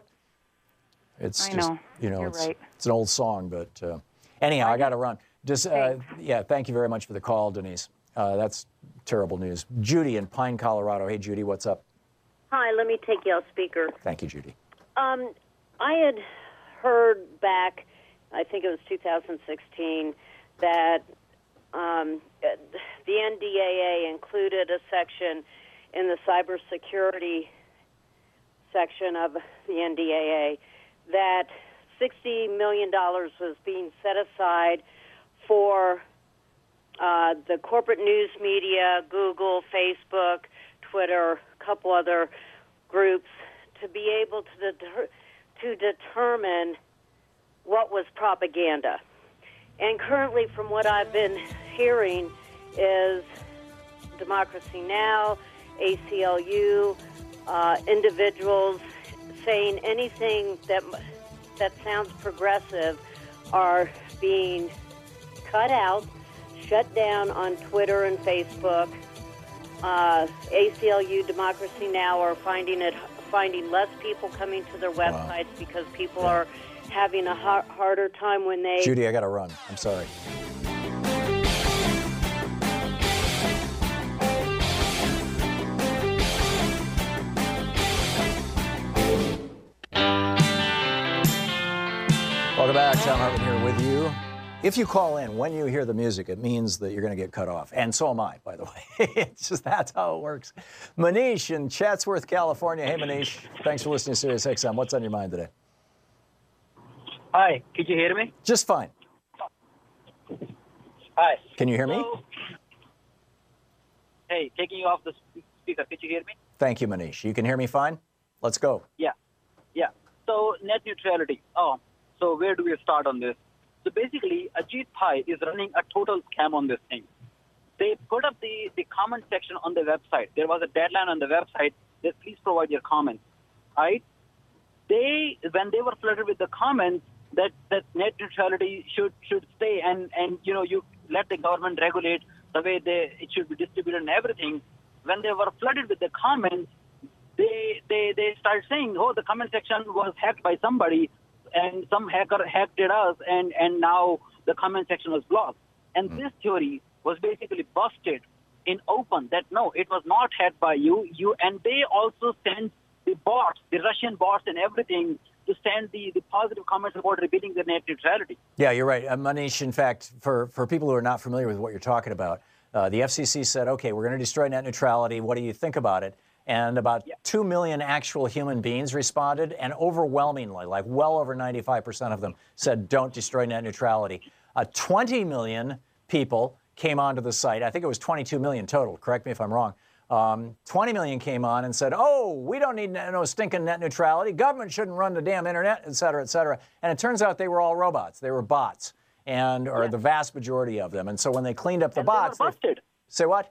It's I just, know. you know, You're it's, right. it's an old song, but uh, anyhow, I got to run. Just, uh, yeah, thank you very much for the call, Denise. Uh, that's terrible news. Judy in Pine, Colorado. Hey, Judy, what's up? Hi, let me take you off speaker. Thank you, Judy. Um, I had heard back, I think it was two thousand sixteen, that um, the N D A A included a section in the cybersecurity section of the N D A A that sixty million dollars was being set aside for uh, the corporate news media, Google, Facebook, Twitter, a couple other groups, to be able to deter- to determine what was propaganda. And currently, from what I've been hearing, is Democracy Now!, A C L U, uh, individuals saying anything that that sounds progressive are being cut out, shut down on Twitter and Facebook. Uh, A C L U, Democracy Now! Are finding it finding less people coming to their websites wow. because people yeah. are having a har- harder time when they... Judy, I got to run. I'm sorry. Welcome back. Thom Hartmann here with you. If you call in when you hear the music, it means that you're going to get cut off. And so am I, by the way. It's just that's how it works. Manish in Chatsworth, California. Hey, Manish. Thanks for listening to Sirius X M. What's on your mind today? Hi. Could you hear me? Just fine. Hi. Can you hear me? So, hey, taking you off the speaker. Could you hear me? Thank you, Manish. You can hear me fine? Let's go. Yeah. Yeah. So net neutrality. Oh, so where do we start on this? So basically, Ajit Pai is running a total scam on this thing. They put up the, the comment section on the website. There was a deadline on the website that please provide your comments, right? They, when they were flooded with the comments that, that net neutrality should should stay and, and, you know, you let the government regulate the way they it should be distributed and everything, when they were flooded with the comments, they, they, they started saying, oh, the comment section was hacked by somebody, and some hacker hacked it us, and, and now the comment section was blocked. And mm. this theory was basically busted in open, that no, it was not hacked by you. You and they also sent the bots, the Russian bots and everything, to send the, the positive comments about repeating the net neutrality. Yeah, you're right. Uh, Manish, in fact, for, for people who are not familiar with what you're talking about, uh, the F C C said, okay, we're going to destroy net neutrality. What do you think about it? And about yeah. two million actual human beings responded, and overwhelmingly, like well over ninety-five percent of them, said don't destroy net neutrality. Uh, twenty million people came onto the site. I think it was twenty-two million total. Correct me if I'm wrong. Um, twenty million came on and said, oh, we don't need no stinking net neutrality. Government shouldn't run the damn internet, et cetera, et cetera. And it turns out they were all robots. They were bots, and or yeah. the vast majority of them. And so when they cleaned up the and bots, they were busted. They, say what?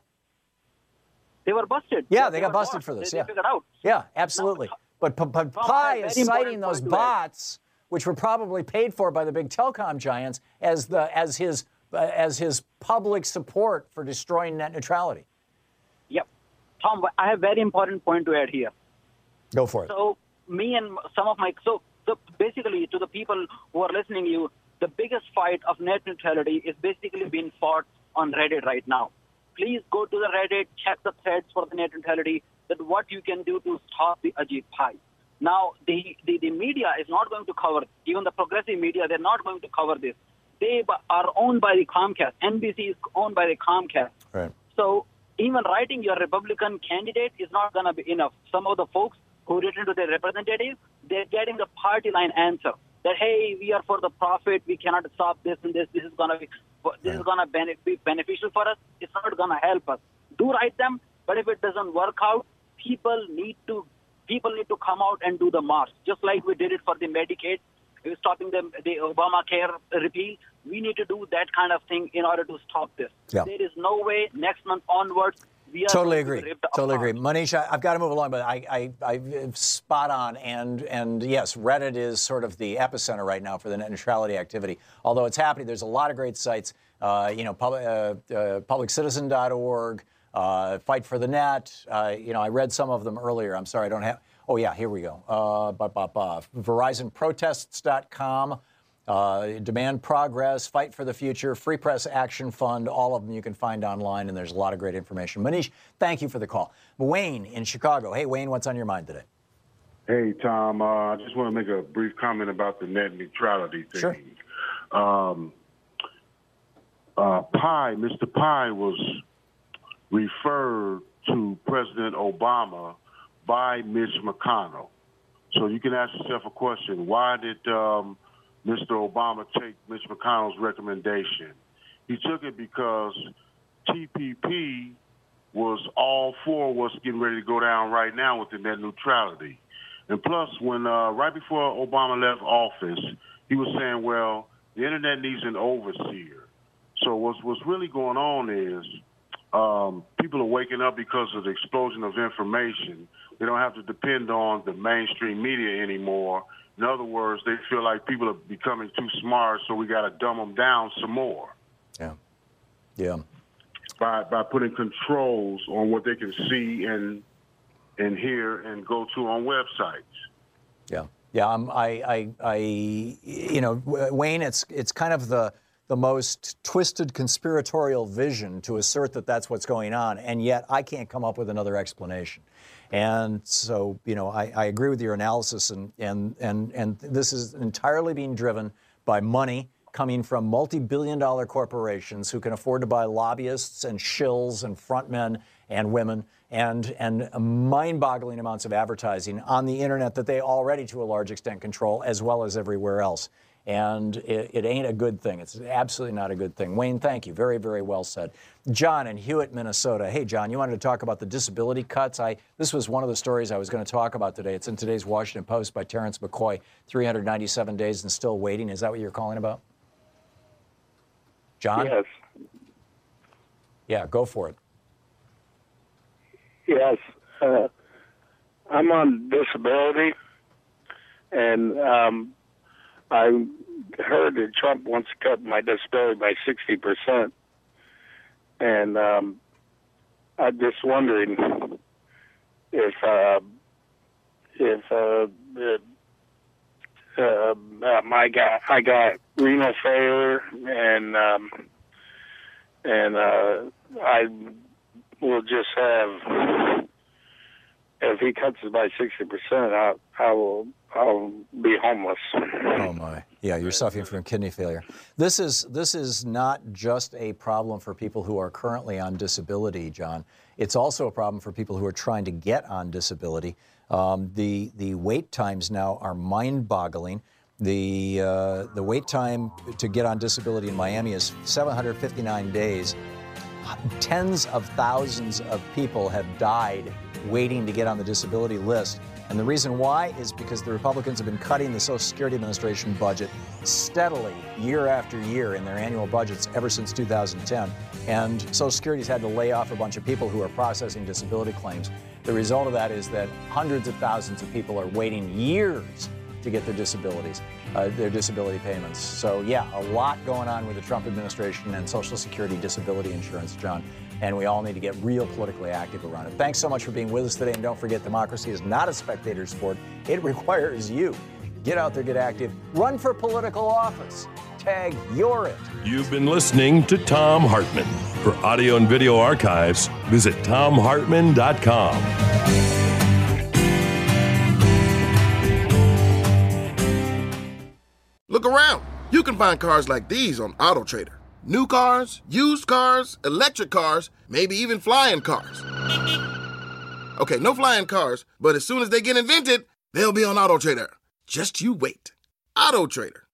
They were busted. Yeah, they, they got busted bots. for this. They, yeah, they figured out. yeah, absolutely. Now, but but, but Pai is citing those bots, which were probably paid for by the big telecom giants, as the as his uh, as his public support for destroying net neutrality. Yep, Tom, I have a very important point to add here. Go for it. So me and some of my so so basically to the people who are listening, you the biggest fight of net neutrality is basically being fought on Reddit right now. Please go to the Reddit, check the threads for the net neutrality, that what you can do to stop the Ajit Pai. Now, the, the, the media is not going to cover, even the progressive media, they're not going to cover this. They are owned by the Comcast. N B C is owned by the Comcast. Right. So even writing your Republican candidate is not going to be enough. Some of the folks who written to their representative, they're getting the party line answer that, hey, we are for the profit, we cannot stop this and this, this is going to be this right. is going to be beneficial for us. It's not going to help us. Do write them, but if it doesn't work out, people need to people need to come out and do the march, just like we did it for the Medicaid, stopping the, the Obamacare repeal. We need to do that kind of thing in order to stop this. Yeah. There is no way next month onwards we are totally going agree. to rip Totally apart. agree. Manish, I, I've got to move along, but I, I, I spot on. And and yes, Reddit is sort of the epicenter right now for the net neutrality activity. Although it's happening, there's a lot of great sites. Uh, you know, pub, uh, uh, public citizen dot org, uh, Fight for the Net. Uh, you know, I read some of them earlier. I'm sorry, I don't have. Oh yeah, here we go. Uh, bah, bah, bah. Verizon Protests dot com. Uh, Demand Progress, Fight for the Future, Free Press Action Fund, all of them you can find online, and there's a lot of great information. Manish, thank you for the call. Wayne in Chicago. Hey, Wayne, what's on your mind today? Hey, Tom, uh, I just want to make a brief comment about the net neutrality thing. Sure. Um, uh, Pai, Mister Pai was referred to President Obama by Mitch McConnell. So you can ask yourself a question. Why did um, Mister Obama take Mitch McConnell's recommendation? He took it because T P P was all for what's getting ready to go down right now with the net neutrality. And plus, when uh, right before Obama left office, he was saying, well, the internet needs an overseer. So what's, what's really going on is um, people are waking up because of the explosion of information. They don't have to depend on the mainstream media anymore. In other words, they feel like people are becoming too smart, so we got to dumb them down some more. Yeah. Yeah. By by putting controls on what they can see and and hear and go to on websites. Yeah. Yeah. Um, I, I, I, you know, Wayne, it's it's kind of the the most twisted conspiratorial vision to assert that that's what's going on, and yet I can't come up with another explanation. And so, you know, I, I agree with your analysis, and and and and this is entirely being driven by money coming from multi-billion dollar corporations who can afford to buy lobbyists and shills and frontmen and women and and mind-boggling amounts of advertising on the internet that they already to a large extent control, as well as everywhere else. And it, it ain't a good thing. It's absolutely not a good thing. Wayne, thank you. Very, very well said. John in Hewitt, Minnesota. Hey, John, you wanted to talk about the disability cuts. I This was one of the stories I was going to talk about today. It's in today's Washington Post by Terrence McCoy, three hundred ninety-seven days and still waiting. Is that what you're calling about? John? Yes. Yeah, go for it. Yes. Uh, I'm on disability, and um, I heard that Trump wants to cut my disability by sixty percent. And um, I'm just wondering if uh, if uh, uh, uh, my guy, I got renal failure, and um, and uh, I will just have, if he cuts it by sixty percent, I, I will I'll be homeless. Oh my! Yeah, you're suffering from kidney failure. This is this is not just a problem for people who are currently on disability, John. It's also a problem for people who are trying to get on disability. Um, the the wait times now are mind-boggling. The uh, the wait time to get on disability in Miami is seven hundred fifty-nine days. Tens of thousands of people have died waiting to get on the disability list. And the reason why is because the Republicans have been cutting the Social Security Administration budget steadily year after year in their annual budgets ever since two thousand ten. And Social Security's had to lay off a bunch of people who are processing disability claims. The result of that is that hundreds of thousands of people are waiting years to get their disabilities, uh, their disability payments. So yeah, a lot going on with the Trump administration and Social Security disability insurance, John. And we all need to get real politically active around it. Thanks so much for being with us today. And don't forget, democracy is not a spectator sport. It requires you. Get out there, get active, run for political office. Tag You're It. You've been listening to Thom Hartmann. For audio and video archives, visit thom hartmann dot com. Look around. You can find cars like these on AutoTrader. New cars, used cars, electric cars, maybe even flying cars. Okay, no flying cars, but as soon as they get invented, they'll be on AutoTrader. Just you wait. AutoTrader.